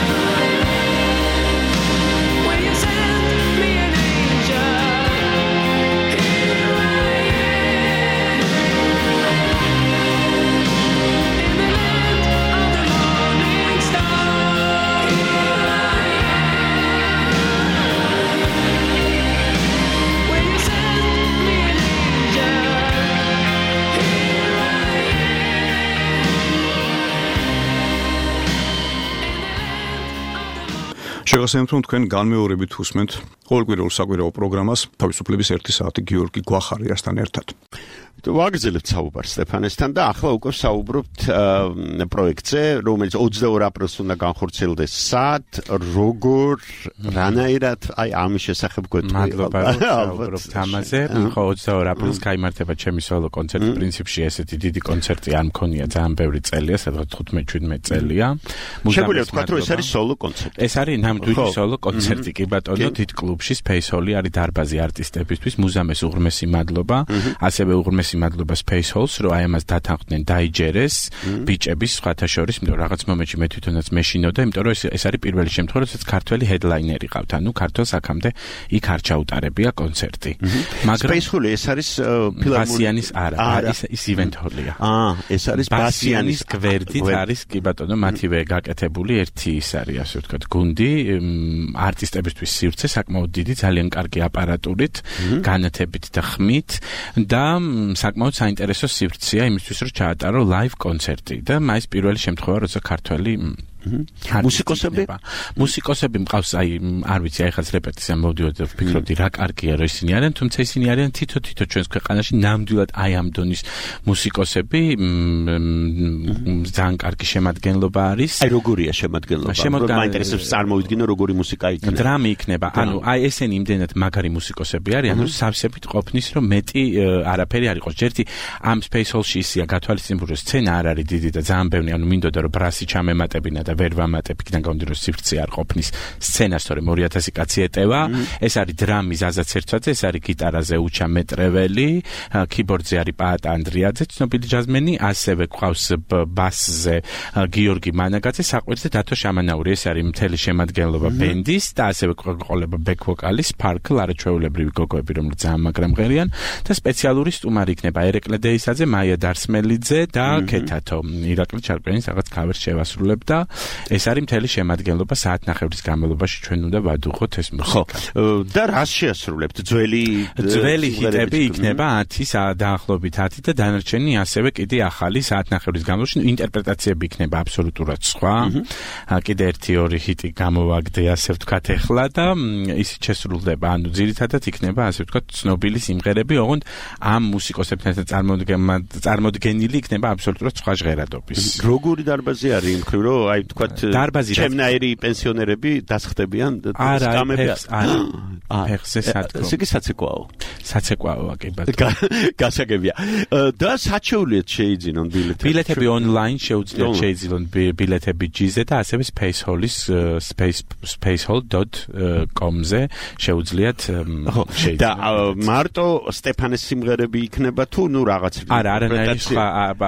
Will you send me an angel? Here I am. In the land of the morning star. Here I am. Will you send me an angel? Here I
შეგახსენებთ, რომ თქვენ განმეორებით უსმენთ ყოველკვირეულ საკვირაო პროგრამას თავისუფლების ერთი საათი გიორგი გვახარიასთან ერთად.
ვაგრძელებთ საუბარს სტეფანესთან და ახლა უკვე საუბრობთ პროექტზე, რომელიც ოცდაორ აპრილს უნდა განხორციელდეს. სად, როგორ, რანაირად, აი ამის შესახებ გვეტყვი.
მადლობა, რომ საუბრობთ ამაზე. ხო, ოცდაორ აპრილს გაიმართება ჩემი სოლო კონცერტი. პრინციპში ესეთი დიდი კონცერტი არ მქონია ძალიან ბევრი წელია, სადღაც თხუთმეტ შვიდმეტ წელია.
შეგვიძლია ვთქვათ, რომ ეს არის სოლო კონცერტი.
ეს არის ნამდვილი სოლო კონცერტი, კი ბატონო, დიდ კლუბში Space Hall-ი არის დარბაზი არტისტებისთვის. მუზამეს უღრმესი მადლობა, ასევე უღრმესი მადლობა Space Hall-ს, რომ აი ამას დათანხმდნენ, დაიჯერეს ბიჭების სხვათა შორის, იმიტომ რომ რაღაც მომენტში მე თვითონაც მეშინოდა, იმიტომ რომ ეს ეს არის პირველი შემთხვევა, როდესაც ქართველი headliner-ი ყავთ, ანუ ქართველს აქამდე იქ არ ჩაუტარებია კონცერტი.
მაგრამ Space Hall-ი ეს არის
ბასიანის არა, ის ის event hall-ია.
აა, ეს არის
ბასიანის გვერდით არის, კი ბატონო, მათივე გაკეთებული ერთი ის არის, ასე ვთქვათ, გუნდი არტისტებისთვის სივრცე საკმაოდ დიდი, ძალიან კარგი აპარატურით, განათებით და ხმით და საკმაოდ საინტერესო სივრცეა იმისთვის, რომ ჩაატარო live კონცერტი და მაის პირველი შემთხვევა, როცა ქართველი
მუსიკოსები?
მუსიკოსები მყავს, აი, არ ვიცი, აი ხაც რეპეტიცია მოვდივართ და ვფიქრობდი რა კარგია რომ ისინი არიან, თუმცა ისინი არიან თითო-თითო ჩვენს ქვეყანაში ნამდვილად აი ამ დონის მუსიკოსები, ძალიან კარგი შემადგენლობა არის.
აი როგორია შემადგენლობა? მაინტერესებს წარმოვიდგინო როგორი მუსიკა იქნება.
დრამი იქნება. ანუ აი ესენი იმდენად მაგარი მუსიკოსები არიან, რომ სავსებით ყოფნის რომ მეტი არაფერი არ იყოს. ჯერთი ამ Space Hall-ში ისია გათვალისწინებულ რომ სცენა არ არის დიდი და ძალიან ბევრი, ანუ მინდოდა რომ ბრასი ჩამემატებინა და ვერ ვამატებ, იქიდან გამომდინარე რომ სივრცე არ ყოფნის სცენას, თორემ ორი ათასი კაცი ეტევა. ეს არის დრამი ზაზა ცერცვაძე, ეს არის გიტარაზე უჩა მეტრეველი, კიბორდზე არის პაატა ანდრიაძე, ცნობილი ჯაზმენი, ასევე ყავს ბასზე გიორგი მანაგაძე, საყვირზე დათო შამანაური, ეს არის მთელი შემადგენლობა ბენდის და ასევე ყოლება ბექ ვოკალის ფარკლ არაჩვეულებრივი გოგოები, რომლებიც ძალიან მაგრამღერიან და სპეციალური სტუმარი იქნება ერეკლე დეისაძე, მაია დარსმელიძე და ქეთათო. ირაკლი ჩარკვიანის რაღაც კავერს შევასრულებ და ეს არის მთელი შემადგენლობა საათნახევრის განმავლობაში ჩვენ უნდა ვადუღოთ ეს მუსიკა.
და რას შეასრულებთ? ძველი
ძველი ჰიტები იქნება ათი დაახლოებით ათი და დანარჩენი ასევე კიდე ახალი საათნახევრის განმავლობაში ინტერპრეტაციები იქნება აბსოლუტურად სხვა. კიდე ერთი ორი ჰიტი გამოვაგდე, ასე ვთქვათ, ეხლა და ისიც შესრულდება. ანუ ძირითადად იქნება, ასე ვთქვათ, ცნობილი სიმღერები, ოღონდ ამ მუსიკოსებთან წარმოდგენილი იქნება აბსოლუტურად სხვა ჟღერადობის.
როგორი დარბაზი არის იმ მხრივ, რომ აი ვთქვათ, ჩემნაირი პენსიონერები დასხდებიან და
სკამები არა. ფეხზე სადგომ.
ესე იგი საცეკვაო.
საცეკვაოა კი ბატონო.
გასაგებია. და საჩეულიეთ შეიძინონ ბილეთები.
ბილეთები ონლაინ შეუძლიათ შეიძინონ ბილეთები ჯიზე და ასევე Space Hall-ის space spacehall dot com-ზე შეუძლიათ შეიძინონ.
და მარტო სტეფანეს სიმღერები იქნება თუ ნუ რაღაც
არა, არანაირი სხვა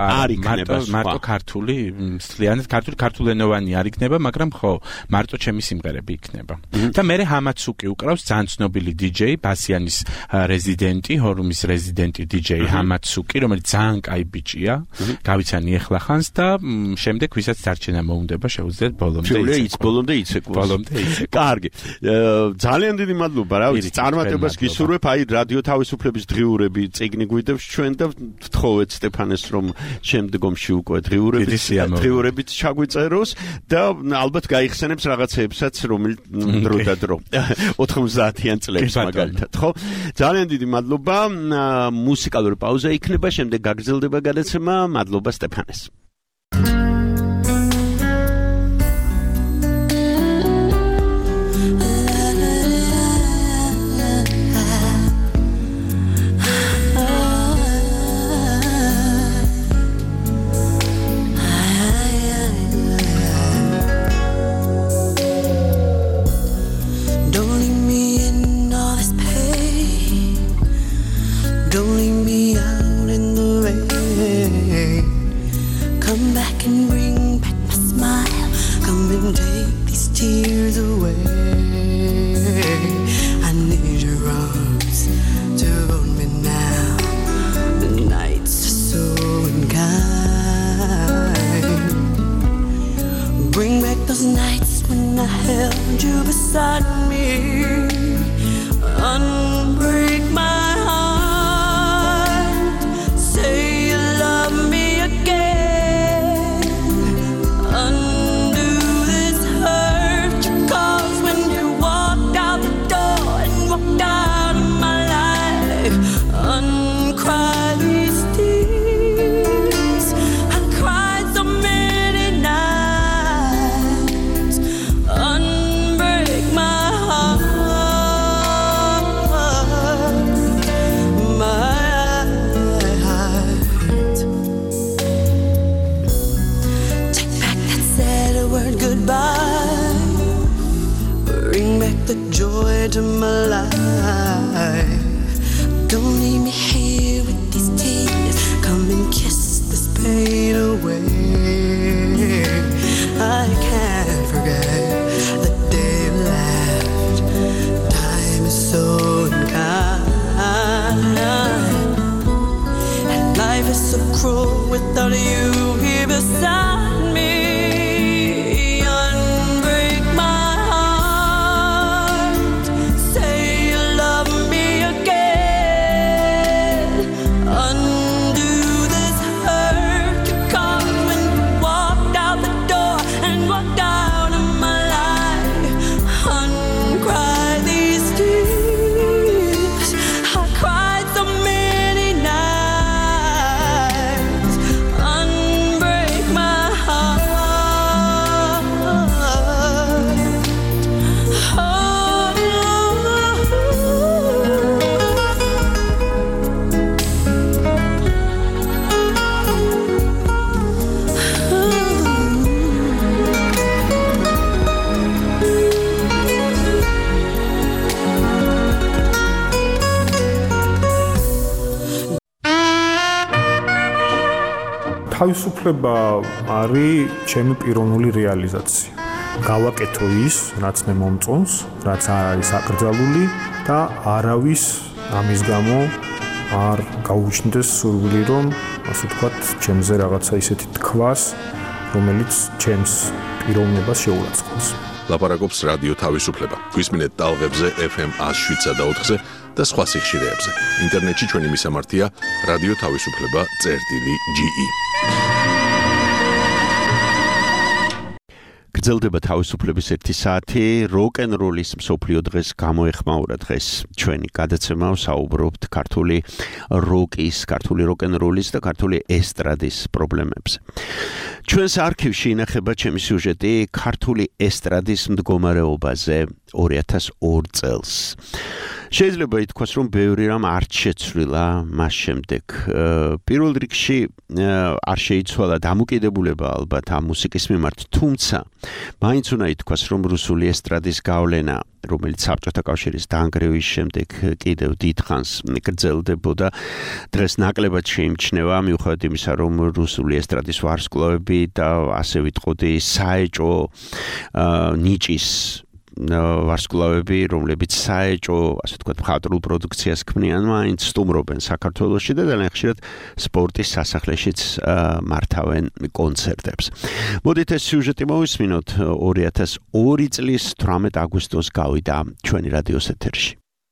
მარტო მარტო ქართული, მთლიანად ქართული ქართულენოვანი არ იქნება, მაგრამ ხო, მარტო ჩემი სიმღერები იქნება. და მე ჰამაცუკი უკრავს ძალიან ცნობილი დიჯეი, ბასიანის რეზიდენტი, ჰორუმის რეზიდენტი დიჯეი ჰამაცუკი, რომელიც ძალიან კაი ბიჭია, გავიცანი ეხლა ხანს და შემდეგ ვისაც დარჩენა მოუნდება შეუძლიათ ბოლომდე
იცეკვას. ბოლომდე იცეკვას.
ბოლომდე იცეკვას.
კარგი. ძალიან დიდი მადლობა, რა ვიცი, წარმატებას გისურვებ, აი რადიო თავისუფლების დღიურები წიგნი გვიდევს ჩვენ და ვთხოვეთ სტეფანეს რომ შემდგომში უკვე დღიურებით დღიურებით ჩაგვიწეროს და ალბათ გაიხსენებს რაღაცეებსაც რომელიც დრო და დრო ოთხმოცდაათიან წლებს მაგალითად, ხო? ძალიან დიდი მადლობა. მუსიკალური პაუზა იქნება, შემდეგ გაგრძელდება გადაცემა. მადლობა სტეფანეს.
Walked out the door and walked out
თავისუფლება არის ჩემი პიროვნული რეალიზაცია. გავაკეთო ის, რაც მე მომწონს, რაც არ არის აკრძალული და არავის ამის გამო არ გაუჩნდეს სურვილი, რომ ასე ვთქვათ, ჩემზე რაღაცა ისეთი თქვას, რომელიც ჩემს პიროვნებას შეურაცხყოფს.
ლაპარაკობს რადიო თავისუფლება. გვისმინეთ ტალღებზე ეფ ემ one oh seven და four და სხვა სიხშირეებზე. ინტერნეტში ჩვენი მისამართია რადიო თავისუფლება წერტილი ჯი ი.
გრძელდება თავისუფლების ერთი საათი, როკ-ენ-როლის მსოფლიო დღეს გამოეხმაურა დღეს ჩვენი გადაცემა, საუბრობთ ქართული როკის, ქართული როკ-ენ-როლის და ქართული ესტრადის პრობლემებზე. ჩვენს არქივში ინახება ჩემი სიუჟეტი ქართული ესტრადის მდგომარეობაზე two thousand two წელს. შეიძლება ითქვას, რომ ბევრი რამ არ შეცვლილა მას შემდეგ. პირველ რიგში არ შეიცვალა დამოკიდებულება ალბათ ამ მუსიკის მიმართ, თუმცა მაინც უნდა ითქვას, რომ რუსული ესტრადის გავლენა, რომელიც საბჭოთა კავშირის დანგრევის შემდეგ კიდევ დიდხანს გრძელდებოდა, დღეს ნაკლებად შეიმჩნევა, მიუხედავად იმისა, რომ რუსული ესტრადის ვარსკვლავები და ასე ვიტყოდი საეჭვო ნიჭის ვარსკვლავები, რომლებიც საეჭვო, ასე ვთქვათ, მხატვრულ პროდუქციას ქმნიან, მაინც სტუმრობენ საქართველოში და ძალიან ხშირად სპორტის სასახლეშიც მართავენ კონცერტებს. მოდით ეს სიუჟეტი მოვისმინოთ. two thousand two წლის eighteen აგვისტოს გავიდა ჩვენი რადიოს ეთერში.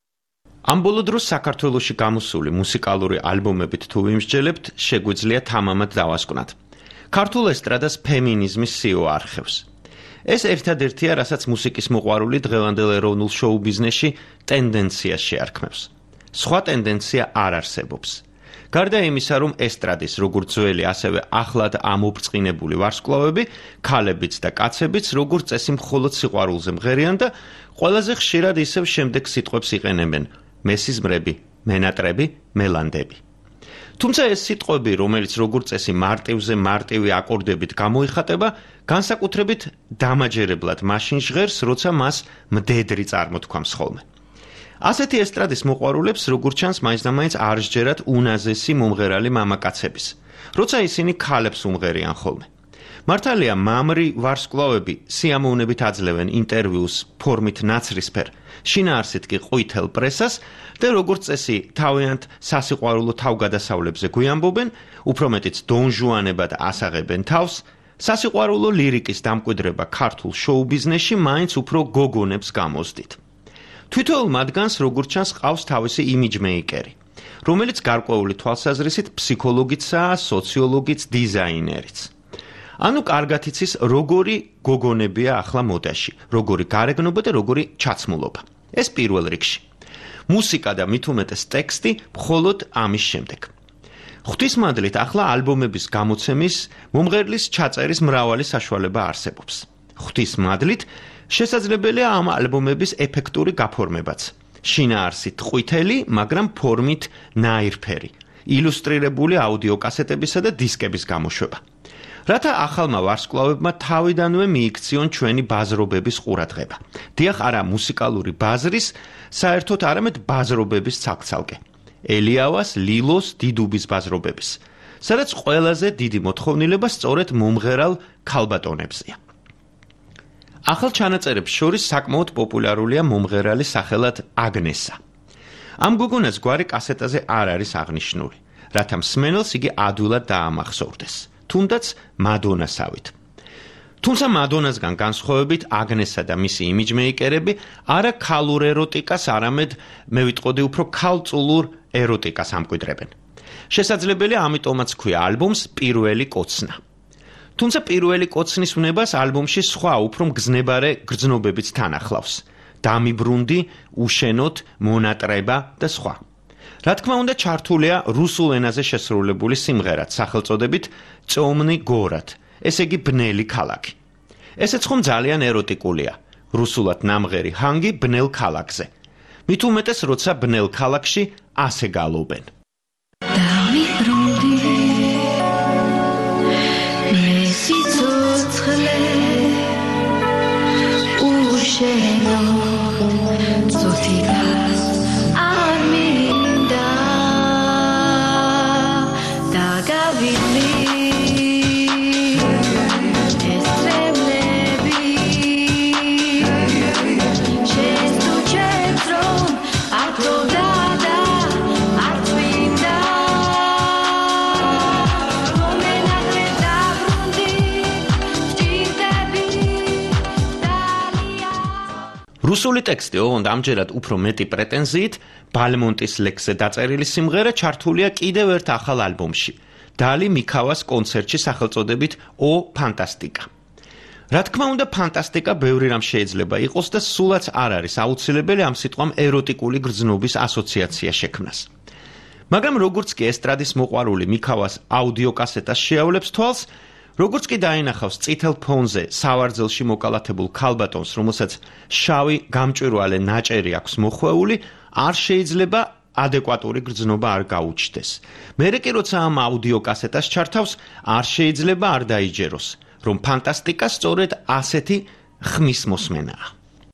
ამ ბოლო დროს საქართველოში გამოსული მუსიკალური ალბომებით თუ ვიმსჯელებთ, შეგვიძლია თამამად დავასკვნათ. ქართულ ესტრადას ფემინიზმის სიო არხევს. ეს ერთადერთია, რასაც მუსიკის მოყვარული დღევანდელ ეროვნულ შოუ ბიზნესში ტენდენციას შეარქმევს. სხვა ტენდენცია არ არსებობს. გარდა იმისა, რომ ესტრადის როგორც ძველი, ასევე ახლად ამობრწყინებული ვარსკვლავები, ქალებიც და კაცებიც როგორც წესი მხოლოდ სიყვარულზე მღერიან და ყველაზე ხშირად ისევ შემდეგ სიტყვებს იყენებენ: მესიზმრები, მენატრები, მელანდები. თუმცა ეს სიტყვები, რომელიც როგორც წესი მარტივზე მარტივი აკორდებით გამოიხატება, განსაკუთრებით დამაჯერებლად მაშინ ჟღერს, როცა მას მდედრი წარმოთქვამს ხოლმე. ასეთი ესტრადის მოყვარულებს, როგორც ჩანს, მაინც-და-მაინც არ სჯერათ უნაზესი მომღერალი მამაკაცების, როცა ისინი ქალებს უმღერიან ხოლმე. მართალია, მამრი ვარსკვლავები სიამოვნებით აძლევენ ინტერვიუს ფორმით ნაცრისფერ, შინაარსით კი ყვითელ პრესას და როგორც წესი თავიანთ სასიყვარულო თავგადასავლებზე გვიამბობენ, უფრო მეტიც დონჟუანებად ასაღებენ თავს, სასიყვარულო ლირიკის დამკვიდრება ქართულ შოუ ბიზნესში მაინც უფრო გოგონებს გამოსდით. თვითოეულ მათგანს როგორც ჩანს ყავს თავისი იმიჯმეიკერი, რომელიც გარკვეული თვალსაზრისით ფსიქოლოგიცაა, სოციოლოგიც, დიზაინერიც. ანუ კარგად იცის, როგორი გოგონებია ახლა მოდაში, როგორი გარეგნობა და როგორი ჩაცმულობა. ეს პირველ რიგში. მუსიკა და მით უმეტეს ტექსტი მხოლოდ ამის შემდეგ. ღვთისმადლით ახლა ალბომების გამოცემის, მომღერლის ჩაწერის მრავალი საშუალება არსებობს. ღვთისმადლით შესაძლებელია ამ ალბომების ეფექტური გაფორმებაც. შინაარსით ყვითელი, მაგრამ ფორმით ნაირფერი, ილუსტრირებული აუდიო კასეტებისა და დისკების გამოშვება. რათა ახალმა ვარსკვლავებმა თავიდანვე მიიქციონ ჩვენი ბაზრობების ყურადღება. დიახ, არა მუსიკალური ბაზრის, საერთოდ არამედ ბაზრობების ცალკ-ცალკე. ელიავას, ლილოს, დიდუბის ბაზრობების, სადაც ყველაზე დიდი მოთხოვნილება სწორედ მომღერალ ქალბატონებზეა. ახალ ჩანაწერებს შორის საკმაოდ პოპულარულია მომღერალი სახელად აგნესა. ამ გოგონას გვარი კასეტაზე არ არის აღნიშნული, რათა მსმენელს იგი ადვილად დაამახსოვრდეს. თუნდაც მადონასავით. თუმცა მადონასგან განსხვავებით აგნესა და მისი იმიჯმეიკერები არა ქალურ ეროტიკას, არამედ მე ვიტყოდი უფრო ქალწულურ ეროტიკას ამკვიდრებენ. შესაძლებელია ამიტომაც ქვია ალბომს პირველი კოცნა. თუმცა პირველი კოცნის უნებას ალბომში სხვა უფრო მგზნებარე გრძნობებიც თან ახლავს. დამიბრუნდი, უშენოთ, მონატრება და სხვა. რა თქმა უნდა, ჩართულია რუსულ ენაზე შესრულებული სიმღერაც სახელწოდებით წომნი გორად, ესე იგი ბნელი ქალაქი. ესეც ხომ ძალიან ეროტიკულია. რუსულად ნამღერი ჰანგი ბნელ ქალაქზე. მით უმეტეს, როცა ბნელ ქალაქში ასე გალობენ.
დამიბრუნდი მე სიცოცხლე უშენოდ წუთიკას არ მინდა დაგავიდნი
რუსული ტექსტი ოღონდ ამჯერად უფრო მეტი პრეტენზიით ბალმონტის ლექსზე დაწერილი სიმღერა ჩართულია კიდევ ერთ ახალ ალბომში, დალი მიქავას კონცერტში სახელწოდებით ო ფანტასტიკა. რა თქმა უნდა, ფანტასტიკა ბევრი რამ შეიძლება იყოს და სულაც არ არის აუცილებელი ამ სიტყვამ ეროტიკული გრძნობის ასოციაცია შექმნას. მაგრამ როგორც კი ესტრადის მოყვარული მიქავას აუდიოკასეტას შეავლებს თვალს, როგორც კი დაინახავს წითელ ფონზე სავარძელში მოკალათებულ ქალბატონს, რომელსაც შავი გამჭვირვალე ნაჭერი აქვს მოხვეული, არ შეიძლება ადეკვატური გრძნობა არ გაუჩნდეს. მერე კი როცა ამ აუდიოკასეტას ჩართავს, არ შეიძლება არ დაიჯეროს, რომ ფანტასტიკა სწორედ ასეთი ხმის მოსმენაა.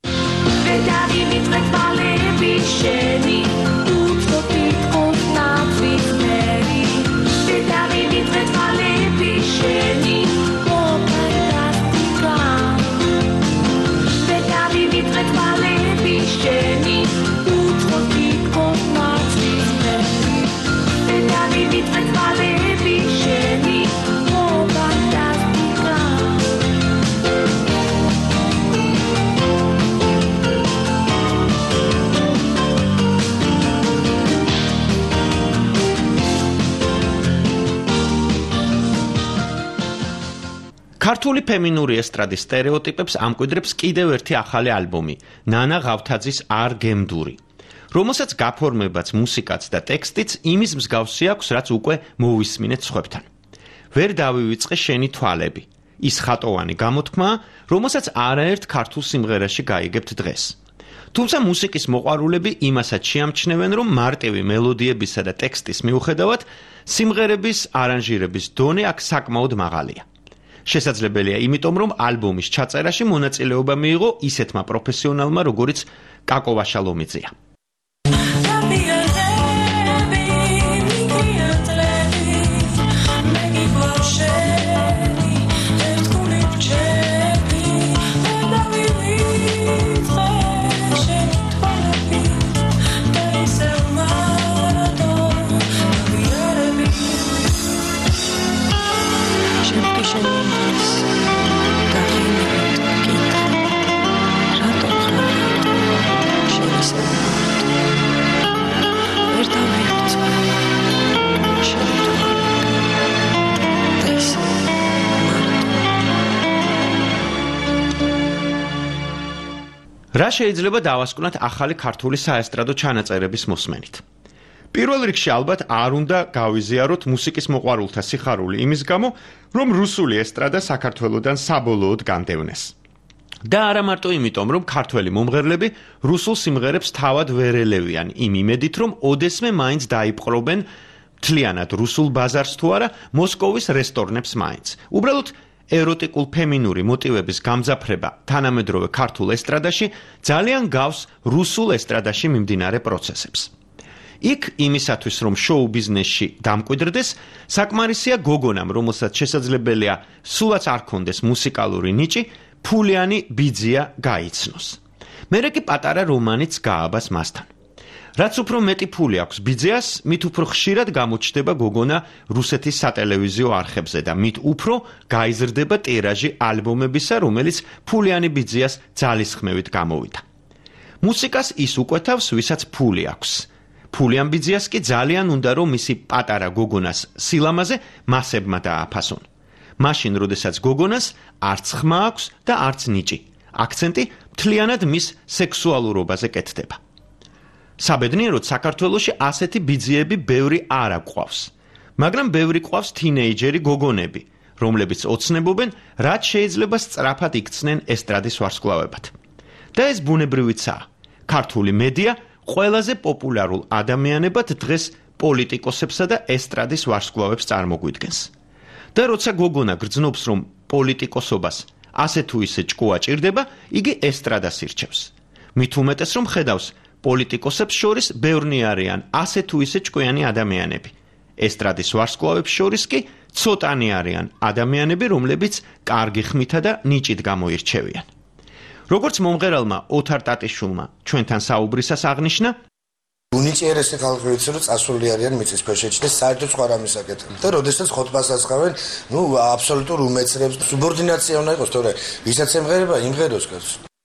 ქართული ფემინური ესტრადის სტერეოტიპებს ამკვიდრებს კიდევ ერთი ახალი ალბომი, ნანა ღავთაძის არ გემდური, რომელსაც გაფორმებაც, მუსიკაც და ტექსტიც იმის მსგავსი აქვს, რაც უკვე მოვისმინეთ სხვებთან. ვერ დავივიწყე შენი თვალები, ის ხატოვანი გამოთქმაა, რომელსაც არაერთ ქართულ სიმღერაში გაიგებთ დღეს. თუმცა მუსიკის მოყვარულები იმასაც შეამჩნევენ, რომ მარტივი მელოდიებისა და ტექსტის მიუხედავად, სიმღერების არანჟირების დონე აქ საკმაოდ მაღალია. შესაძლებელია იმიტომ, რომ ალბომის ჩაწერაში მონაწილეობა მიიღო ისეთმა პროფესიონალმა, როგორიც კაკო ვაშალომიძეა. რა შეიძლება დავასკვნათ ახალი ქართული საესტრადო ჩანაწერების მოსმენით. პირველ რიგში ალბათ არ უნდა გავიზიაროთ მუსიკის მოყვარულთა სიხარული იმის გამო, რომ რუსული ესტრადა საქართველოდან საბოლოოდ განდევნეს. და არა მარტო იმიტომ, რომ ქართველი მომღერლები რუსულ სიმღერებს თავად ვერ ელევიან იმ იმედით, რომ ოდესმე მაინც დაიპყრობენ მთლიანად რუსულ ბაზარს თუ არა მოსკოვის რესტორნებს მაინც. უბრალოდ ეროტიკულ ფემინური მოტივების გამძაფრება თანამედროვე ქართულ ესტრადაში ძალიან გავს რუსულ ესტრადაში მიმდინარე პროცესებს. იქ იმისათვის, რომ შოუ ბიზნესში დამკვიდრდეს, საკმარისია გოგონამ, რომელსაც შესაძლებელია სულაც არ ქონდეს მუსიკალური ნიჭი, ფულიანი ბიძია გაიცნოს. მერე კი პატარა რომანიც გააბას მასთან. რაც უფრო მეტი ფული აქვს ბიძიას, მით უფრო ხშირად გამოჩნდება გოგონა რუსეთის სატელევიზიო არხებზე და მით უფრო გაიზრდება ტირაჟი ალბომებისა, რომელიც ფულიანი ბიძიას ძალისხმევით გამოვიდა. მუსიკას ის უკვეთავს, ვისაც ფული აქვს. ფულიან ბიძიას კი ძალიან უნდა, რომ მისი პატარა გოგონას სილამაზე მასებმა დააფასონ. მაშინ, როდესაც გოგონას არც ხმა აქვს და არც ნიჭი. აქცენტი მთლიანად მის სექსუალურობაზე კეთდება. საბედნიეროდ საქართველოში ასეთი ბიძიები ბევრი არ აყვავს, მაგრამ ბევრი ყავს თინეიჯერი გოგონები, რომლებიც ოცნებობენ, რაც შეიძლება სწრაფად იქცნენ ესტრადის ვარსკვლავებად. და ეს ბუნებრივიცაა. ქართული მედია ყველაზე პოპულარულ ადამიანებად დღეს პოლიტიკოსებსა და ესტრადის ვარსკვლავებს წარმოგვიდგენს. და როცა გოგონა გრძნობს, რომ პოლიტიკოსობას ასე თუ ისე ჭკუა ჭირდება, იგი ესტრადას ირჩევს. მით უმეტეს, რომ ხედავს პოლიტიკოსებს შორის ბევრნი არიან ასე თუ ისე ჭკვიანი ადამიანები. ესტრადის ვარსკვლავებს შორის კი ცოტანი არიან ადამიანები, რომლებიც კარგი ხმითა და ნიჭით გამოირჩევიან. როგორც მომღერალმა ოთარ ტატიშვილმა ჩვენთან საუბრისას აღნიშნა,
უნიჭიერესი ხალხი ვიცი, რომ წასული არიან მიწის ქვეშეჭი და საერთოდ სხვა რამის აკეთებენ. და როდესაც ხოტბას ასხავენ, ნუ აბსოლუტურ უმეცრებს, სუბორდინაცია უნდა იყოს, თორე ვისაც ემღერება, იმღეროს კაცს.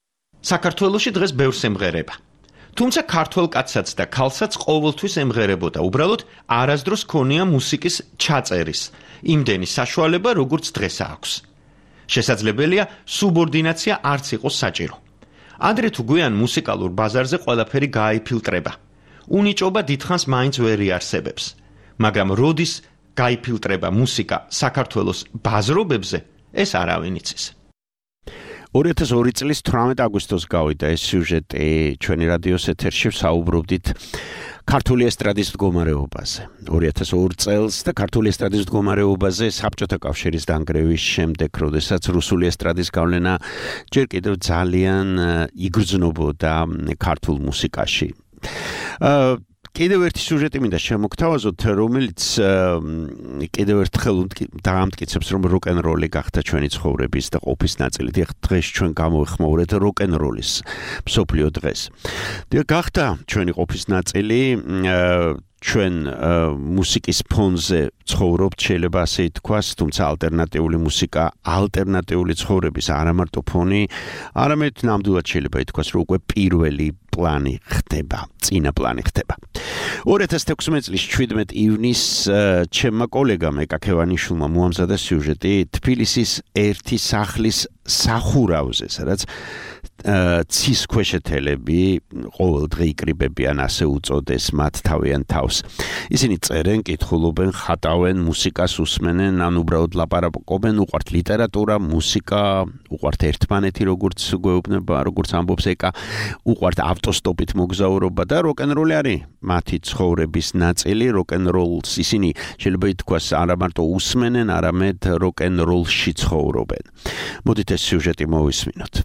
საქართველოში დღეს ბევრს ემღერება. თუმცა ქართველ კაცსაც და ქალსაც ყოველთვის ემღერებოდა. უბრალოდ არასდროს ქონია მუსიკის ჩაწერის იმდენი საშუალება, როგორც დღეს აქვს. შესაძლებელია სუბორდინაცია არც იყოს საჭირო. ადრე თუ გვიან მუსიკალურ ბაზარზე ყველაფერი გაიფილტრება. უნიჭობა დიდხანს მაინც ვერ იარსებებს. მაგრამ როდის გაიფილტრება მუსიკა საქართველოს ბაზრობებზე, ეს არავინ იცის.
ორი ათას ორი წლის თვრამეტ აგვისტოს გავიდა ეს სიუჟეტი ჩვენი რადიოს ეთერში ვსაუბრობდით ქართული ესტრადის მდგომარეობაზე. ორი ათას ორი წელს და ქართული ესტრადის მდგომარეობაზე საბჭოთა კავშირის დანგრევის შემდეგ, როდესაც რუსული ესტრადის გავლენა ჯერ კიდევ ძალიან იგრძნობოდა ქართულ მუსიკაში. კიდევ ერთი სიუჟეტი მინდა შემოგთავაზოთ, რომელიც კიდევ ერთხელ დაამტკიცებს, რომ როკ-ენ-როლი გახდა ჩვენი ცხოვრების და ყოფის ნაწილი. დღეს ჩვენ გამოვიხმაურეთ როკ-ენ-როლის მსოფლიო დღეს. გახდა ჩვენი ყოფის ნაწილი, ჩვენ მუსიკის ფონზე ცხოვრობთ, შეიძლება ასე ითქვას, თუმცა ალტერნატიული მუსიკა, ალტერნატიული ცხოვრების არა მარტო ფონი, არამედ ნამდვილად შეიძლება ითქვას, რომ უკვე პირველი პლანი ხდება, წინა პლანი ხდება. ორი ათას თექვსმეტ წლის შვიდმეტი ივნისს ჩემმა კოლეგამ ეკაქევანიშვილმა მოამზადა სიუჟეტი თბილისის ერთი სახლის სახურავზე, სადაც ცის ქვეშეთელები ყოველ დღე იკრიბებიან, ასე უწოდეს მათ თავიანთ თავს. ისინი წერენ, კითხულობენ, ხატავენ, მუსიკას უსმენენ, ან უბრალოდ ლაპარაკობენ, უყვართ ლიტერატურა, მუსიკა, უყვართ ერთმანეთი, როგორც გვეუბნება, როგორც ამბობს ეკა, უყვართ ავტოსტოპით მოგზაურობა და როკ-ენ-როლი არის მათი ცხოვრების ნაწილი. როკ-ენ-როლს ისინი შეიძლება ითქვას არა მარტო უსმენენ, არამედ როკ-ენ-როლში ცხოვრობენ. მოდით ეს სიუჟეტი მოვისმინოთ.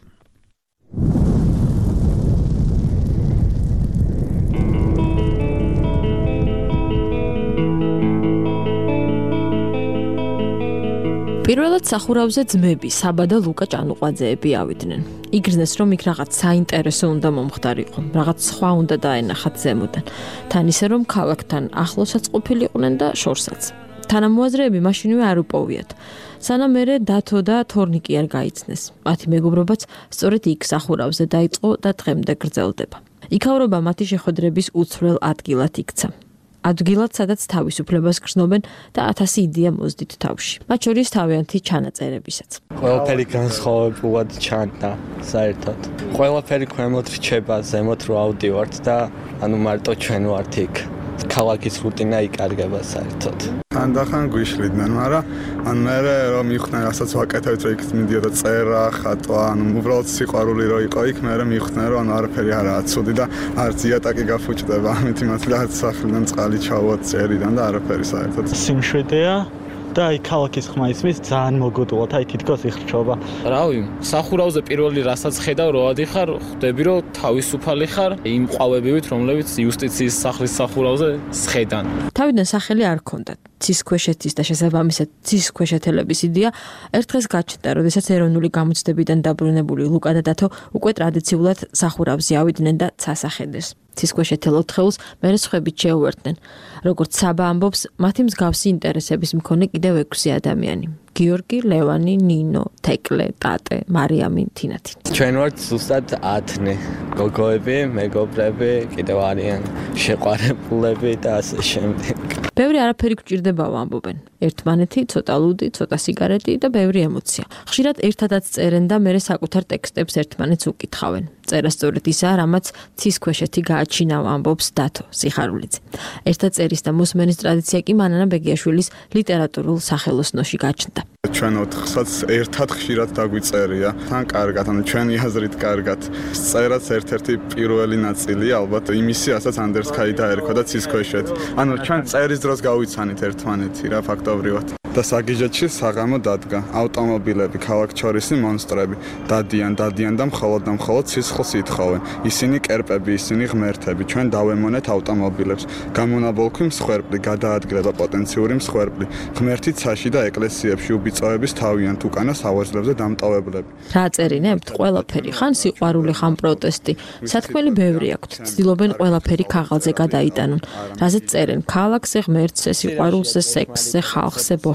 პირველად სახურავზე ძმები საბა და ლუკა ჭანუყვაძეები ავიდნენ. იგრძნეს, რომ იქ რაღაც საინტერესო უნდა მომხდარიყო, რაღაც სხვა უნდა დაენახათ ზემოდან. თან ისე, რომ ქალაქთან ახლოსაც ყოფილიყვნენ და შორსაც. თანამოაზრეები მაშინვე არ უპოვიათ. სანამ მერე დათო და თორნიკი არ გაიცნეს. მათი მეგობრობაც სწორედ იქ სახურავზე დაიწყო და დღემდე გრძელდება. იქაურობა მათი შეხვედრების უცვლელ ადგილად იქცა. ადგილად, სადაც თავისუფლებას გრძნობენ და ათასი იდეა მოздით თავში. მათ შორის თავიანთი ჩანაწერებისაც.
ყველაფერი განსხვავებულად ჩანდა საერთოდ. ყველაფერი ქვემოთ რჩება, ზემოთ რო ავდივართ და ანუ მარტო ჩვენ ვართ იქ. ქალაქის რუტინა იკარგება საერთოდ.
ხანდახან გვიშლიდნენ, მაგრამ ან მე რომ მივხვდნენ, რასაც ვაკეთებთ, რომ იქ მიდიოდა წერა, ხატვა, ანუ უბრალოდ სიყვარული რო იყო იქ, მე რომ მივხვდნენ, რომ ანუ არაფერი არაა ცუდი და არც იატაკი გაფუჭდება, ამით იმათ და არც სახლიდან წყალი ჩავუოთ წერიდან და არაფერი საერთოდ.
სიმშვიდეა და აი ქალაქის ხმა ისმის ძალიან მოგოდულად, აი თითქოს იხრჩობა.
რავი, სახურავზე პირველი რასაც ხედავ, რო ადიხარ, ხვდები რომ თავისუფალი ხარ იმ ყვავებივით, რომლებიც იუსტიციის სახლის სახურავზე სხედან.
თავიდან სახელი არ ჰქონდათ. ცის ქვეშეთის და შესაბამისად ცის ქვეშეთელების იდეა ერთ დღეს გაჩნდა, როდესაც ეროვნული გამოცდებიდან დაბრუნებული ლუკა და დათო უკვე ტრადიციულად სახურავზე ავიდნენ და ცას ახედეს. ცის ქვეშეთელ ოთხეულს მერე სხვებით შეუერთდნენ. როგორც საბა ამბობს, მათი მსგავსი ინტერესების მქონე კიდევ ექვსი ადამიანი. გიორგი, ლევანი, ნინო, თეკლე, ტატე, მარიამი, თინათი.
ჩვენ ვართ ზუსტად ათნი. გოგოები, მეგობრები, კიდევ არიან შეყვარებულები და ასე შემდეგ.
ბევრი არაფერი გვჭირდებაო ამბობენ. ერთმანეთი, ცოტა ლუდი, ცოტა სიგარეტი და ბევრი ემოცია. ხშირად ერთადაც წერენ და მერე საკუთარ ტექსტებს ერთმანეთს უკითხავენ. წერა სწორედ ისაა, რამაც ცის ქვეშეთი გააჩინავ, ამბობს დათო სიხარულიძე. ერთად წერის და მოსმენის ტრადიცია კი მანანა ბეგიაშვილის ლიტერატურულ სახელოსნოში გაჩნდა.
ჩვენ ოთხსაც ერთად ხშირად დაგვიწერია. თან კარგად, ანუ ჩვენი აზრით კარგად. წერაც ერთ-ერთი პირველი ნაწილია, ალბათ იმისი, რასაც ანდერს კაი დაერქვა და ცის ქვეშეთი. ანუ ჩვენ წერის დროს გავიცანით ერთმანეთი რა ფაქტობრივად. და საგიჟეთში საღამო დადგა. ავტომობილები, ქალაქჩორისი მონსტრები დადიან, დადიან და მხოლოდ და მხოლოდ სისხლს ითხოვენ. ისინი კერპები, ისინი ღმერთები. ჩვენ დავემონეთ ავტომობილებს. გამონაბოლქვი მსხვერპლი, გადაადგილება პოტენციური მსხვერპლი. ღმერთი ცაში და ეკლესიებში უბიწოების თავიანთ უკანა სავარძლებზე დამტოვებლები.
რა წერინებთ? ყველაფერი, ხან სიყვარული, ხან პროტესტი. სათქმელი ბევრი აქვთ. ცდილობენ ყველაფერი ქაღალდზე გადაიტანონ. რაზეც წერენ? ქალაქზე, ღმერთზე, სიყვარულზე, სექსზე, ხალხზე,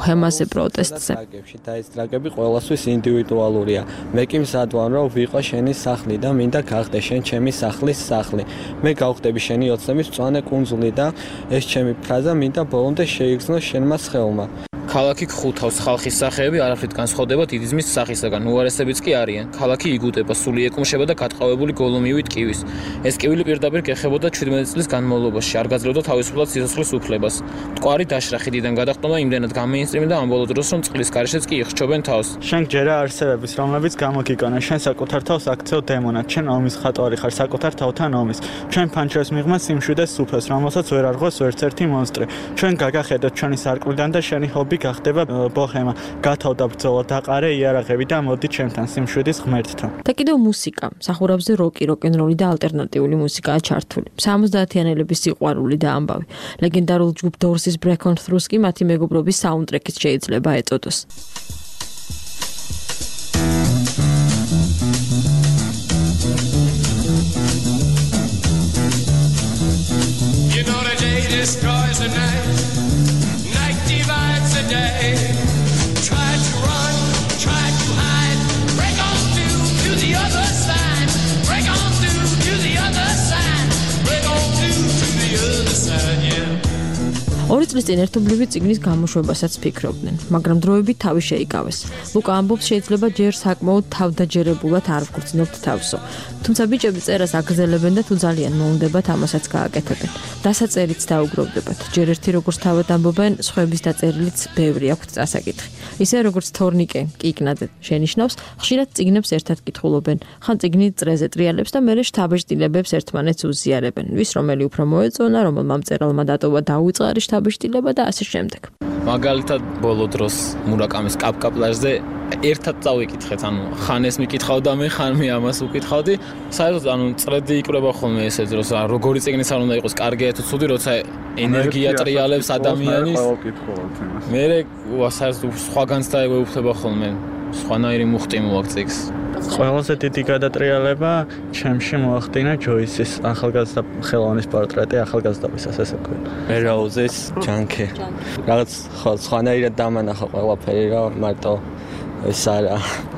ბოჰემაზე, პროტესტზე.
და ეს ტრაგები ყველასთვის ინდივიდუალურია. მე კი მზადვარ რომ ვიყო შენი სახლი და მინდა გახდე შენ ჩემი სახლის სახლი. მე გავხდები შენი ოცნების მწვანე კუნძული და ეს ჩემი ფრაზა მინდა ბოლომდე შეიგრძნო შენმა სხეულმა.
ქალაქი გხუთავს ხალხის სახეები არაფრით განსხვავდება დიდიზმის სახისაგან, უარესებიც კი არიან. ქალაქი იგუტება, სული ეკუმშება და გატყავებული გოლომივი ტკივის. ეს ტკივილი პირდაპირ გეხებოდა ჩვიდმეტი წლის განმავლობაში, არ გაძლევდა თავისუფლად სიცოცხლის უფლებას. მტკვარი დაშრა ხიდიდან გადახტომა იმდენად გამეინსტრიმდა ამ ბოლო დროს, რომ წყლის გარეშეც კი იხჩობენ თავს.
შენ ჯერა არსებების, რომლებიც გამოგიგონა, შენ საკუთარ თავს აქცევ დემონად, შენ ომის ხატვარი ხარ, საკუთარ თავთან ომის. ჩვენ ფანჩერს მიღმა სიმშვიდეს სუფრას, რომელსაც ვერ არღვევს ვერცერთი მონსტრი. ჩვენ გაგახედოთ ჩვენი სარკმლიდან და შენი ჰობი გახდება ბოჰემა. გათავდა ბრძოლა, დაყარე იარაღები და მოდი ჩემთან სიმშვიდის ღმერთთან.
და კიდევ მუსიკა. სახურავზე როკი, როკ-ენ-როლი და ალტერნატიული მუსიკაა ჩართული. სამოცდაათიანელების სიყვარული და ამბავი. ლეგენდარულ ჯგუფ Doors-ის Break On Through-ს კი მათი მეგობრობის საუნდტრეკით შეიძლება ეწოდოს.
You know the day destroys the night. Night divides the day. Try to run, try to hide. Break on through to the other side. Break on through to the other side. Break on through to the other side, yeah.
ორი წლის წინ ერთობლივი წიგნის გამოშვებასაც ფიქრობდნენ, მაგრამ დროებით თავი შეიკავეს. ლუკა ამბობს, შეიძლება ჯერ საკმაოდ თავდაჯერებულად არ ვგრძნობთ თავსო. თუმცა ბიჭები წერას აგრძელებენ და თუ ძალიან მოუნდებათ, ამასაც გააკეთებენ. დასაწერიც დაუგროვდებათ. ჯერ ერთი როგორც თავად ამბობენ, სხვების დაწერილიც ბევრი აქვთ წასაკითხი. ისე როგორც თორნიკე კიკნაძე შენიშნავს, ხშირად წიგნებს ერთად კითხულობენ. ხან წიგნი წრეზე ტრიალებს და მერე შთაბეჭდილებებს ერთმანეთს უზიარებენ. ვის რომელი უფრო მოეწონა, რომელმა მწერალმა დატოვა დაუწყარი შთაბეჭდილება და ასე შემდეგ.
მაგალითად ბოლო დროს მურაკამის კაპკაპლაჟზე ერთად წავიკითხეთ, ანუ ხან ეს მიკითხავდა მე, ხან მე ამას უკითხავდი. საერთოდ ანუ წრედი იკვრება ხოლმე ესე დროს, როგორი წიგნიც არ უნდა იყოს, კარგია თუ ცუდი, როცა ენერგია ტრიალებს ადამიანის. მე საერთოდ სხვაგანც დაეუფლება ხოლმე, სხვანაირი მუხტი მოაქვს წიგს.
ყველაზე დიდი გადატრიალება ჩემში მოახდინა ჯოისის ახალგაზრდა ხელოვანის პორტრეტი ახალგაზრდობისას, ესე ვქვი.
მერაუზის ჯანკი. რაღაც სხვანაირად დამანახა ყველაფერი, რა მარტო ეს არა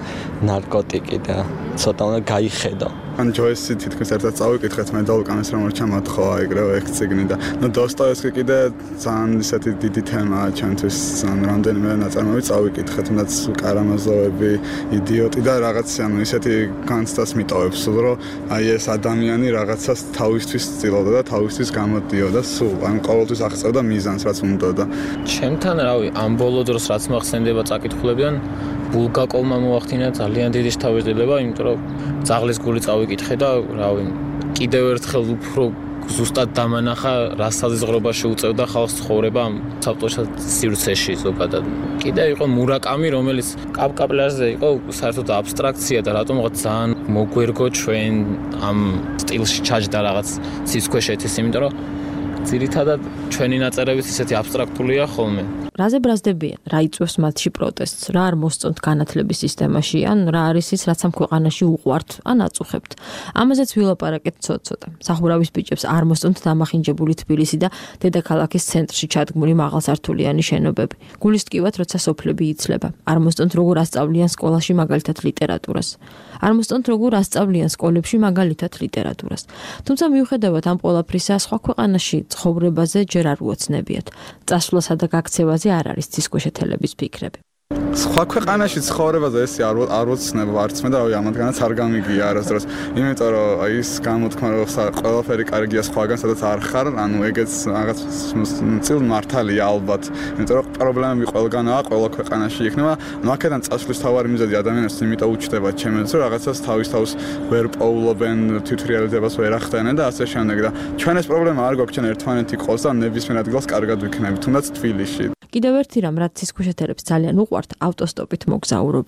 ნარკოტიკი და ცოტა უნდა გაიხედო.
ან ჯოისი თითქოს ერთად წავიკითხეთ მე და უკანეს რომ არ ჩამოთხოვა ეგრევე ეგ წიგნი და ნუ დოსტოევსკი კიდე ძალიან ისეთი დიდი თემაა ჩემთვის, ან რამდენიმე ნაწარმოები წავიკითხეთ, თუნდაც კარამაზოვები, იდიოტი და რაღაც ანუ ისეთი განცდას მიტოვებს, რომ აი ეს ადამიანი რაღაცას თავისთვის ცდილობდა და თავისთვის გამოდიოდა სულ, ან ყოველთვის აღწევდა მიზანს რაც უნდოდა.
ჩემთან რავი, ამ ბოლო დროს რაც მახსენდება წაკითხულებიდან ბულგაკოვმა მოახდინა ძალიან დიდი შთაბეჭდილება, იმიტომ რომ ძაღლის გული წავიკითხე და რავი, კიდევ ერთხელ უფრო ზუსტად დამანახა, რა საზღვრებაში უწევდა ხალხს ცხოვრება ამ საბჭოთა სივრცეში ზოგადად. კიდევ იყო მურაკამი, რომელიც კაპკაპლაჟზე იყო საერთოდ აბსტრაქცია და რატომღაც ძალიან მოგვერგო ჩვენ ამ სტილში ჩაჯდა რაღაც ცისქვეშეთის, იმიტომ რომ ძირითადად ჩვენი ნაწერებიც ისეთი აბსტრაქტულია ხოლმე.
რაზე ბრაზდებიან, რა იწვევს მათში პროტესტს, რა არ მოსწონთ განათლების სისტემაში, ან რა არის ის, რაც ამ ქვეყანაში უყვართ, ან აწუხებთ. ამაზეც ვილაპარაკეთ ცოტ-ცოტა. სახურავის ბიჭებს არ მოსწონთ დამახინჯებული თბილისი და დედაქალაქის ცენტრში ჩადგმული მაღალსართულიანი შენობები. გულისტკივათ, როცა სოფლები იცლება. არ მოსწონთ როგორ ასწავლიან სკოლაში მაგალითად ლიტერატურას. არ მოსწონთ როგორ ასწავლიან სკოლებში მაგალითად ლიტერატურას. თუმცა მიუხედავად ამ ყველაფრისა, სხვა ქვეყანაში ცხოვრებაზე ჯერ არ უოცნებიათ. წასვლასა და გაქცევაზე არ არის ცისქვეშეთელების ფიქრები.
სხვა ქვეყანაში ცხოვრებაზე ესე არ არ ვოცნება არც მე და რავი ამათგანაც არ გამიგია არასდროს. იმიტომ რომ აი ის გამოთქმა რომ ყველაფერი კარგია სხვაგან, სადაც არ ხარ, ანუ ეგეც რაღაც წილ მართალია ალბათ. იმიტომ რომ პრობლემები ყველგანაა, ყველა ქვეყანაში იქნება. ანუ აქედან წასვლის თავარი მიზეზი ადამიანებს იმიტომ უჩნდება ჩემს რომ რაღაცას თავის თავს ვერ პოულობენ, თვითრეალიზებას ვერ ახდენენ და ასე შემდეგ და ჩვენ ეს პრობლემა არ გვაქვს, ჩვენ ერთმანეთი ყავს და ნებისმიერ ადგილას კარგად ვიქნებით, თუნდაც თბილისში.
კიდევ ერთი რამ, რაც ცისქვეშეთელებს ძალიან უყვართ, ავტოსტოპით მოგზაურობა.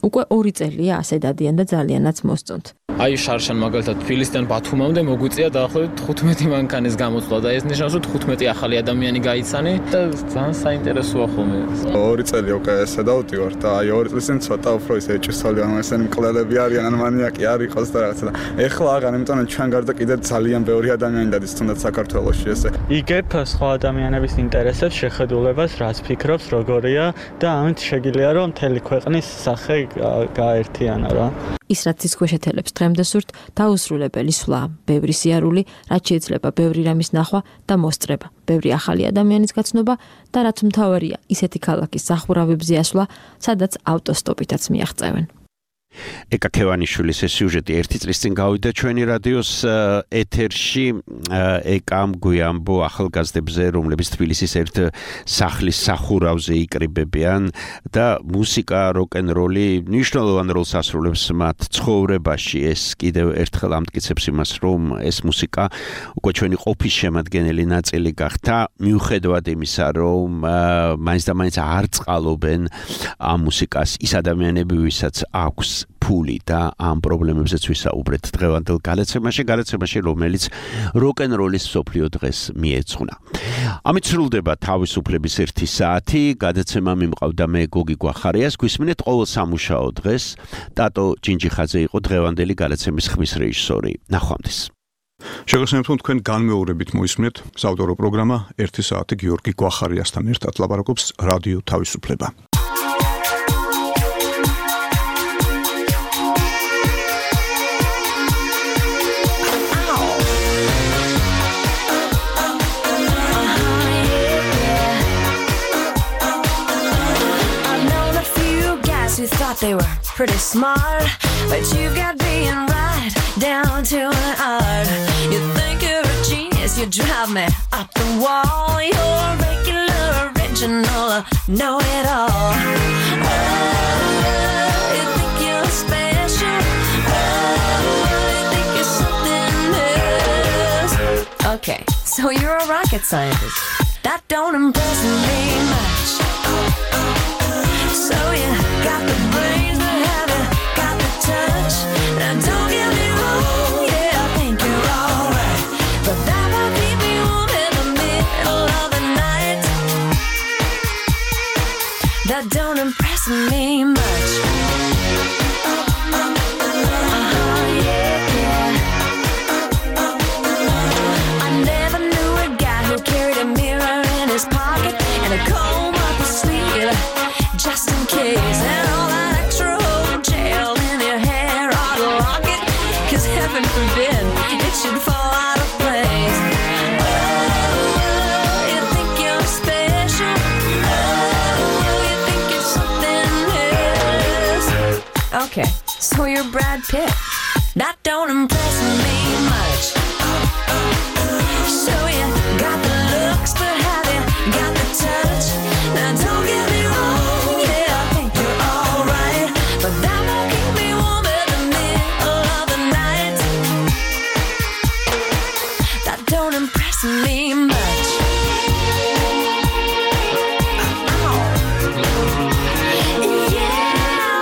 უკვე ორი წელია ასე დადიან და ძალიანაც მოსწონთ.
აი შარშან მაგალითად თბილისიდან ბათუმამდე მოგვიწია დაახლოებით თხუთმეტი მანქანის გამოცვლა და ეს ნიშნავს რომ თხუთმეტი ახალი ადამიანი გაიცანი და ძალიან საინტერესოა ხოლმე.
ორი წელი უკვე ესე დავდივარ და აი ორი წლის წინ ცოტა უფრო ისე ეჭვსავდი ან ესენი მკვლელები არიან ან მანიაკი არ იყოს და რაღაცა და ეხლა აღარ იმიტომ რომ ჩვენ გარდა კიდე ძალიან ბევრი ადამიანი დადის თუნდაც საქართველოში ესე.
იგებ სხვა ადამიანების ინტერესებს, შეხედულებას, რას ფიქრობს, როგორია და ამით შეგიძლია რომ მთელი ქვეყნის სახე გააერთიანა რა.
ის რაც ის ქვეშეთელებს დღემდე სურთ დაუსრულებელი სვლა, ბევრი სიარული, რაც შეიძლება ბევრი რამის ნახვა და მოსწრება, ბევრი ახალი ადამიანის გაცნობა და რაც მთავარია, ისეთი ქალაქის სახურავებზე ასვლა, სადაც ავტოსტოპითაც მიაღწევენ.
ეკა ქევანიშვილის ეს სიუჟეტი ერთი წლის წინ გავიდა ჩვენი რადიოს ეთერში. ეკამ გვიამბო ახალგაზრდებზე, რომლებიც თბილისის ერთ სახლის სახურავზე იკრიბებიან და მუსიკა, როკ-ენ-როლი მნიშვნელოვან როლს ასრულებს მათ ცხოვრებაში. ეს კიდევ ერთხელ ამტკიცებს იმას, რომ ეს მუსიკა უკვე ჩვენი ყოფის შემადგენელი ნაწილი გახდა, მიუხედავად იმისა, რომ მაინც და მაინც არ წყალობენ ამ მუსიკას ის ადამიანები, ვისაც აქვს ფული და ამ პრობლემებზეც ვისაუბრეთ დღევანდელ გალაცემაში, გალაცემაში, რომელიც როკ-ენ-როლის მსოფლიო დღეს მიეძღვნა. ამით სრულდება თავისუფლების ერთი საათი, გადაცემა მიმყავდა მე გოგი გვახარიას, გვისმინეთ ყოველ სამუშაო დღეს. ტატო ჯინჯიხაძე იყო დღევანდელი გალაცემის ხმის რეჟისორი. ნახვამდის.
შეგახსენებთ, რომ თქვენ განმეორებით მოისმენთ საავტორო პროგრამა ერთი საათი გიორგი გვახარიასთან ერთად ლაპარაკობს რადიო თავისუფლება.
Who thought they were pretty smart, but you got being right down to an art. You think you're a genius, you drive me up the wall. You're regular, original, know it all. Oh, you think you're special. Oh, you think you're something else. Okay, so you're a rocket scientist. That don't impress me much. So you got the brains, but have you got the touch? Now don't get me wrong, yeah, I think you're alright, but that won't keep me warm in the middle of the night. That don't impress me much. Uh-huh, yeah, yeah. I never knew a guy who carried a mirror in his pocket and a comb up his sleeve, just in case, and all that extra old gel in your hair ought to lock it, cause heaven forbid it should fall out of place. Oh, you think you're special. Oh, you think you're something else. Okay, so you're Brad Pitt. That don't impress me much. So you got the looks, but have you got the touch? Now don't get me wrong, but that won't keep me warm in the middle of the night. That don't impress me much. Oh. Yeah.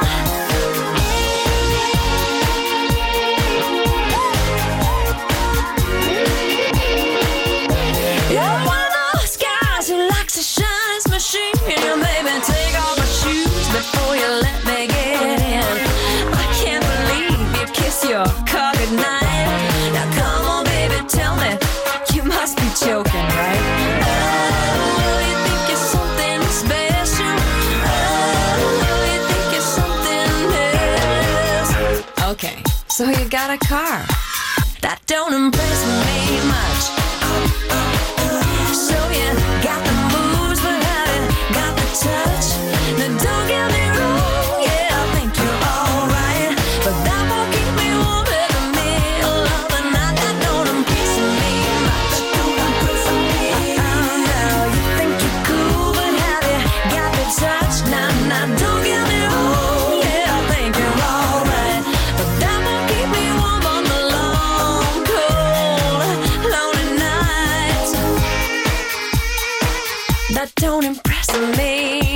You're one of those guys who likes to shine his machine. You made me take off my shoes before you let me get in. I can't believe you kiss your car goodnight. Now come on, baby, tell me, you must be joking, right? Oh, you think you're something special. Oh, you think you're something else. Okay, so you got a car. That don't impress me much. So you got the moves, but have you got the touch? Now don't get me wrong, yeah, I think you're alright, but that won't keep me warm in the middle of the night. That don't impress me much. Oh, now you think you're cool, but have you got the touch? Now, now don't get me wrong, yeah, I think you're alright, but that won't keep me warm on the long, cold, lonely nights. That don't impress me.